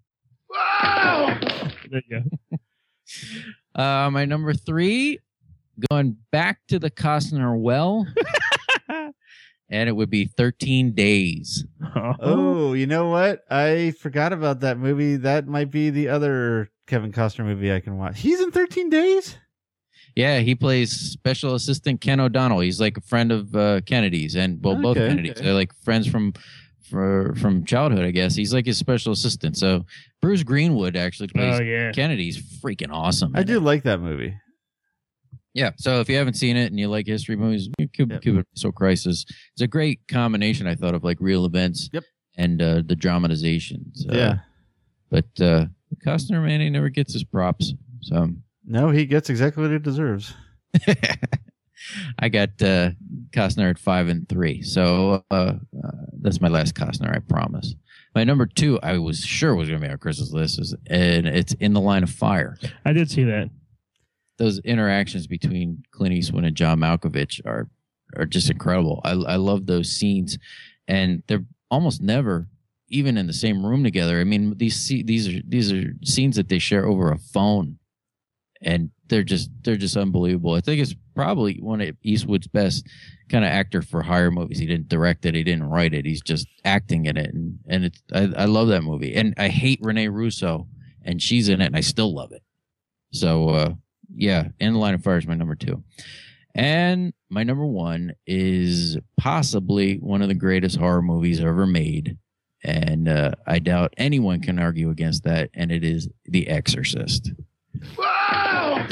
There you go. Uh, my number three, going back to the Costner well, and it would be thirteen days. Oh, you know what? I forgot about that movie. That might be the other Kevin Costner movie I can watch. He's in thirteen days? Yeah, he plays Special Assistant Ken O'Donnell. He's like a friend of uh, Kennedy's, and well, both Okay, Kennedys. okay. They're like friends from for, from childhood, I guess. He's like his special assistant. So Bruce Greenwood actually plays Oh yeah. Kennedy's freaking awesome. I in do it. like that movie. Yeah. So if you haven't seen it and you like history movies, Cuban Yep. Cuban Missile Crisis. It's a great combination, I thought, of like real events. Yep. And uh, the dramatizations. Uh, Yeah. But uh, Costner, man, he never gets his props. So No, he gets exactly what he deserves. I got uh, Costner at five and three. So uh, that's my last Costner, I promise. My number two, I was sure was going to be on Chris's list, is, and it's In the Line of Fire. I did see that. Those interactions between Clint Eastwood and John Malkovich are are just incredible. I, I love those scenes, and they're almost never even in the same room together. I mean, these these are these are scenes that they share over a phone, and they're just they're just unbelievable. I think it's probably one of Eastwood's best kind of actor for hire movies. He didn't direct it, he didn't write it. He's just acting in it, and and it's I, I love that movie. And I hate Renee Russo, and she's in it, and I still love it. So uh, yeah, In the Line of Fire is my number two. And my number one is possibly one of the greatest horror movies ever made. And uh, I doubt anyone can argue against that. And it is The Exorcist. Wow!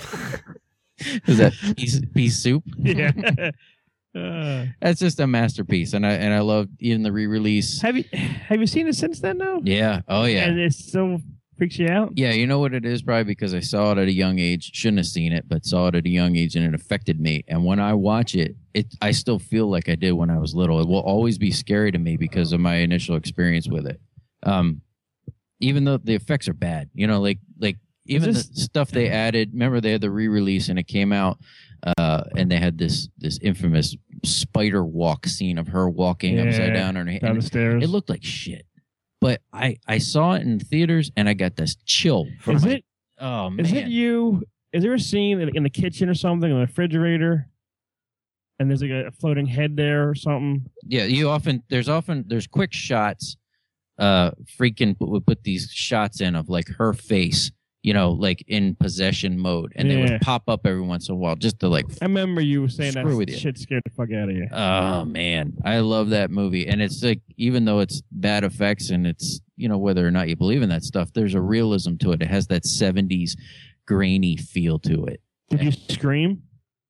Is that pea, pea soup? Yeah. uh, That's just a masterpiece. And I and I love even the re-release. have you have you seen it since then, though? Yeah. Oh, yeah. And it still freaks you out? Yeah, you know what it is? Probably because I saw it at a young age. Shouldn't have seen it, but saw it at a young age, and it affected me. And when I watch it, it I still feel like I did when I was little. It will always be scary to me because of my initial experience with it. Um, even though the effects are bad, you know, like like even this- the stuff they added. Remember, they had the re-release, and it came out, uh, and they had this this infamous spider walk scene of her walking Yeah, upside down on her hand. Down the stairs. It looked like shit. But I, I saw it in theaters, and I got this chill. From Is my, it? Oh, man. Is it you? Is there a scene in, in the kitchen or something, in the refrigerator, and there's like a floating head there or something? Yeah, you often, there's often, there's quick shots. Uh, freaking would put these shots in of like her face, you know, like in possession mode. And they Yeah. would pop up every once in a while just to like, I remember you saying Screw that with you. shit scared the fuck out of you. oh, man. I love that movie. And it's like, even though it's bad effects and it's, you know, whether or not you believe in that stuff, there's a realism to it. It has that seventies grainy feel to it. Did you scream?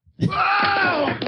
Wow!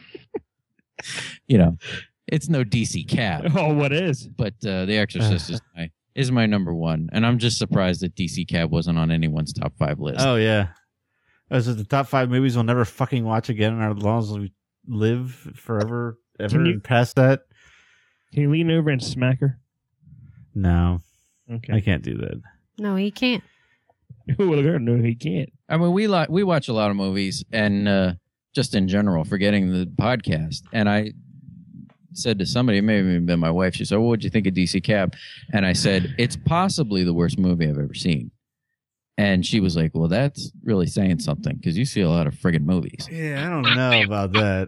You know, it's no D C Cab, Oh, what is? but uh, The Exorcist is my is my number one, and I'm just surprised that D C Cab wasn't on anyone's top five list. Oh yeah, those are the top five movies we'll never fucking watch again in our as long as we live forever, ever Can you- past that. Can you lean over and smack her? No, Okay. I can't do that. No, he can't. Well, look at her. No, he can't. I mean, we li- we watch a lot of movies, and uh, just in general, forgetting the podcast. And I said to somebody, it may have even been my wife, she said, well, what'd you think of D C Cab? And I said, it's possibly the worst movie I've ever seen. And she was like, well, that's really saying something, because you see a lot of friggin' movies. Yeah, I don't know about that.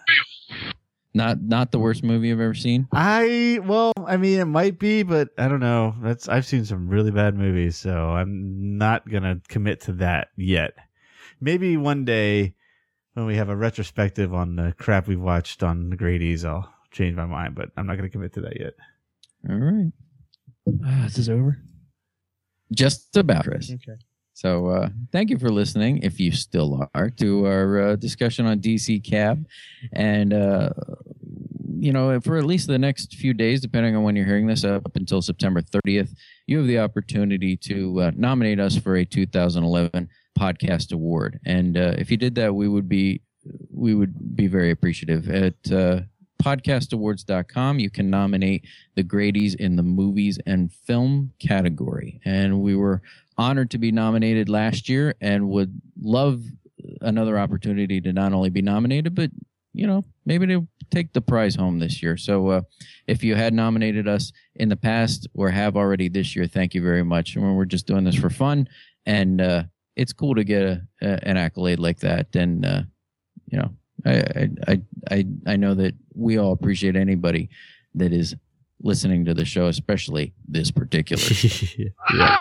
Not not the worst movie I've ever seen. I well, I mean, it might be, but I don't know. That's I've seen some really bad movies, so I'm not gonna commit to that yet. Maybe one day when we have a retrospective on the crap we've watched on the Grady's, I'll change my mind, but I'm not gonna commit to that yet. All right. Ah, this is over. Just about, Chris. Okay. So uh, thank you for listening, if you still are, to our uh, discussion on D C Cab. And, uh, you know, for at least the next few days, depending on when you're hearing this, up until September thirtieth, you have the opportunity to uh, nominate us for a two thousand eleven podcast award. And uh, if you did that, we would be we would be very appreciative. At uh, podcast awards dot com, you can nominate the Grady's in the movies and film category. And we were honored to be nominated last year and would love another opportunity to not only be nominated, but, you know, maybe to take the prize home this year. So uh, if you had nominated us in the past or have already this year, thank you very much. And we're just doing this for fun. And uh, it's cool to get a, a, an accolade like that. And, uh, you know, I, I, I, I know that we all appreciate anybody that is listening to the show, especially this particular. yeah.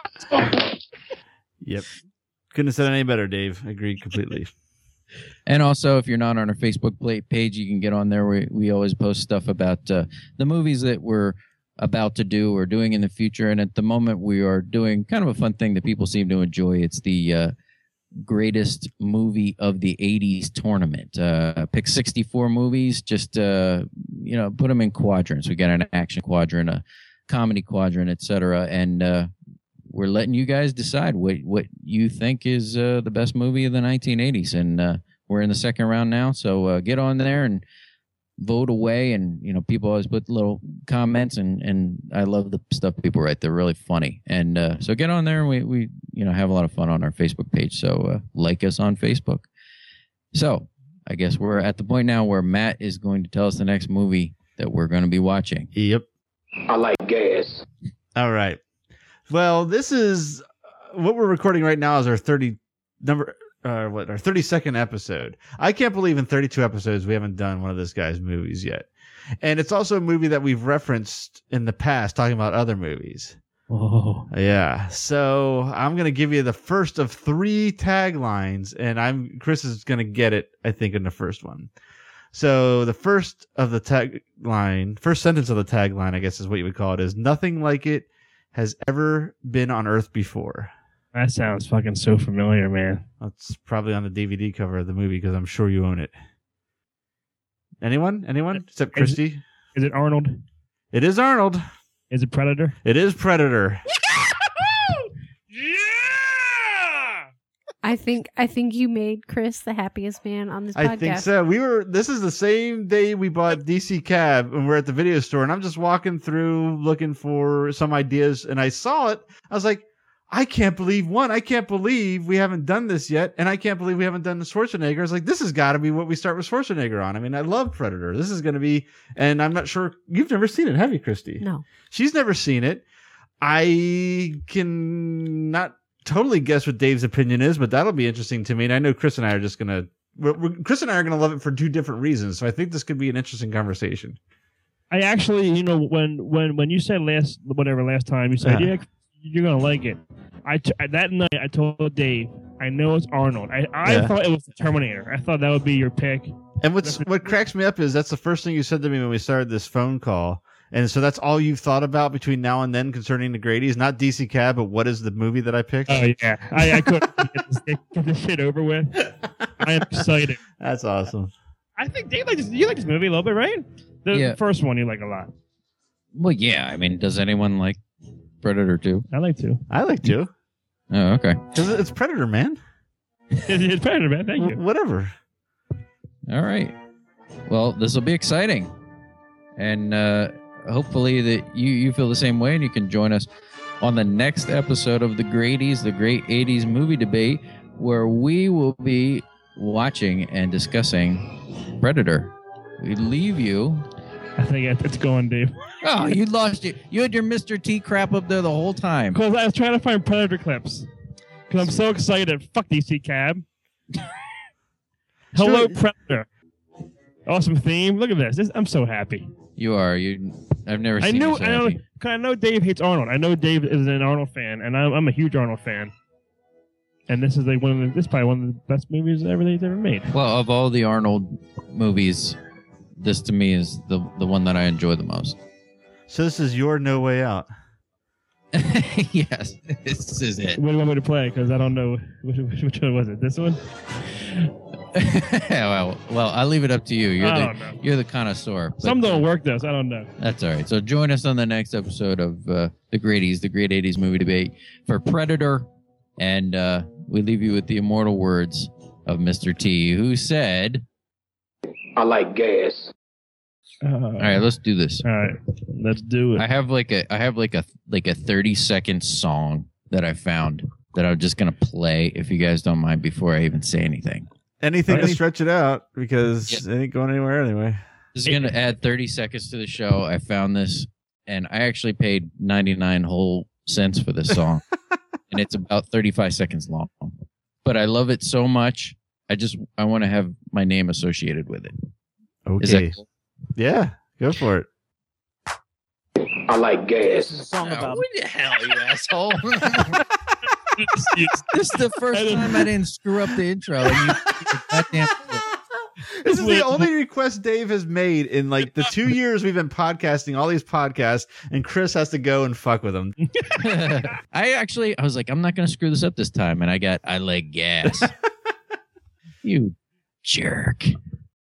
Yep. Couldn't have said it any better, Dave. Agreed completely. And also, if you're not on our Facebook pla- page, you can get on there. We we always post stuff about uh, the movies that we're about to do or doing in the future. And at the moment, we are doing kind of a fun thing that people seem to enjoy. It's the uh, greatest movie of the eighties tournament. Uh, pick sixty-four movies, just uh, you know, put them in quadrants. We got an action quadrant, a comedy quadrant, et cetera. And uh, we're letting you guys decide what what you think is uh, the best movie of the nineteen eighties. And uh, we're in the second round now, so uh, get on there and vote away, and you know, people always put little comments, and and I love the stuff people write. They're really funny, and uh, so get on there, and we we you know have a lot of fun on our Facebook page. So uh, like us on Facebook. So I guess we're at the point now where Matt is going to tell us the next movie that we're going to be watching. Yep. I like gas. All right. Well, this is what we're recording right now is our thirty number. Uh, what our thirty-second episode. I can't believe in thirty-two episodes we haven't done one of this guy's movies yet. And it's also a movie that we've referenced in the past talking about other movies. Oh. Yeah. So I'm going to give you the first of three taglines, and I'm Chris is going to get it, I think, in the first one. So the first of the tagline, first sentence of the tagline, I guess is what you would call it, is nothing like it has ever been on Earth before. That sounds fucking so familiar, man. That's probably on the D V D cover of the movie because I'm sure you own it. Anyone? Anyone? Except Christy? Is it, is it Arnold? It is Arnold. Is it Predator? It is Predator. Yeah! I think I think you made Chris the happiest man on this podcast. I think so. We were. This is the same day we bought D C Cab, and we're at the video store, and I'm just walking through looking for some ideas, and I saw it. I was like, I can't believe one. I can't believe we haven't done this yet, and I can't believe we haven't done the Schwarzenegger. I was like, this has got to be what we start with Schwarzenegger on. I mean, I love Predator. This is going to be, and I'm not sure you've never seen it, have you, Christy? No, she's never seen it. I can not totally guess what Dave's opinion is, but that'll be interesting to me. And I know Chris and I are just gonna, we're, we're, Chris and I are gonna love it for two different reasons. So I think this could be an interesting conversation. I actually, you know, when when when you said last, whatever last time, you said, Yeah. yeah, you're gonna like it. I t- that night I told Dave, I know it's Arnold. I, I Yeah. thought it was the Terminator. I thought that would be your pick. And what's what cracks me up is that's the first thing you said to me when we started this phone call. And so that's all you've thought about between now and then concerning the Grady's, not D C Cab, but what is the movie that I picked? Oh yeah, I, I couldn't get this, get this shit over with. I am excited. That's awesome. I think Dave like this. You like this movie a little bit, right? The Yeah. first one you like a lot. Well, yeah. I mean, does anyone like Predator two? I like to. I like to. Oh, okay. Because it's Predator, man. It's Predator, man. Thank W- you. whatever. All right. Well, this will be exciting, and uh, hopefully that you you feel the same way, and you can join us on the next episode of the Grady's, the Great eighties Movie Debate, where we will be watching and discussing Predator. We leave you. I think it's going, Dave. Oh, you lost it. You had your Mister T crap up there the whole time. Because I was trying to find Predator clips. Because I'm so excited. Fuck D C Cab. Hello, Sure. Predator. Awesome theme. Look at this. this. I'm so happy. You are. You. I've never I seen knew. you so I know. happy. Cause I know Dave hates Arnold. I know Dave is an Arnold fan, and I'm, I'm a huge Arnold fan. And this is like one of the, this is probably one of the best movies ever they've ever made. Well, of all the Arnold movies, this to me is the the one that I enjoy the most. So this is your No Way Out. Yes, this is it. What do you want me to play? Because I don't know which, which, which one was it. This one? well, well, I'll leave it up to you. You're I the don't know. you're the connoisseur. But Some don't work though, so I don't know. That's all right. So join us on the next episode of uh, the Grady's, the Great eighties Movie Debate for Predator, and uh, we leave you with the immortal words of Mister T, who said, I like gas. Uh, "All right, let's do this. all right, let's do it. I have like a I have like a like a thirty second song that I found that I'm just gonna play if you guys don't mind before I even say anything. Anything to Alright. stretch it out because it ain't going anywhere anyway. This is gonna add thirty seconds to the show. I found this, and I actually paid ninety-nine whole cents for this song, and it's about thirty-five seconds long. But I love it so much. I just I want to have my name associated with it. Is that Okay. cool? Yeah, go for it. I like gas. This is a song Oh, about what the hell, you asshole! This is the first time I didn't screw up the intro. And you, goddamn, This is the only request Dave has made in like the two years we've been podcasting all these podcasts, and Chris has to go and fuck with him. I actually I was like, I'm not gonna screw this up this time, and I got I like gas. You jerk.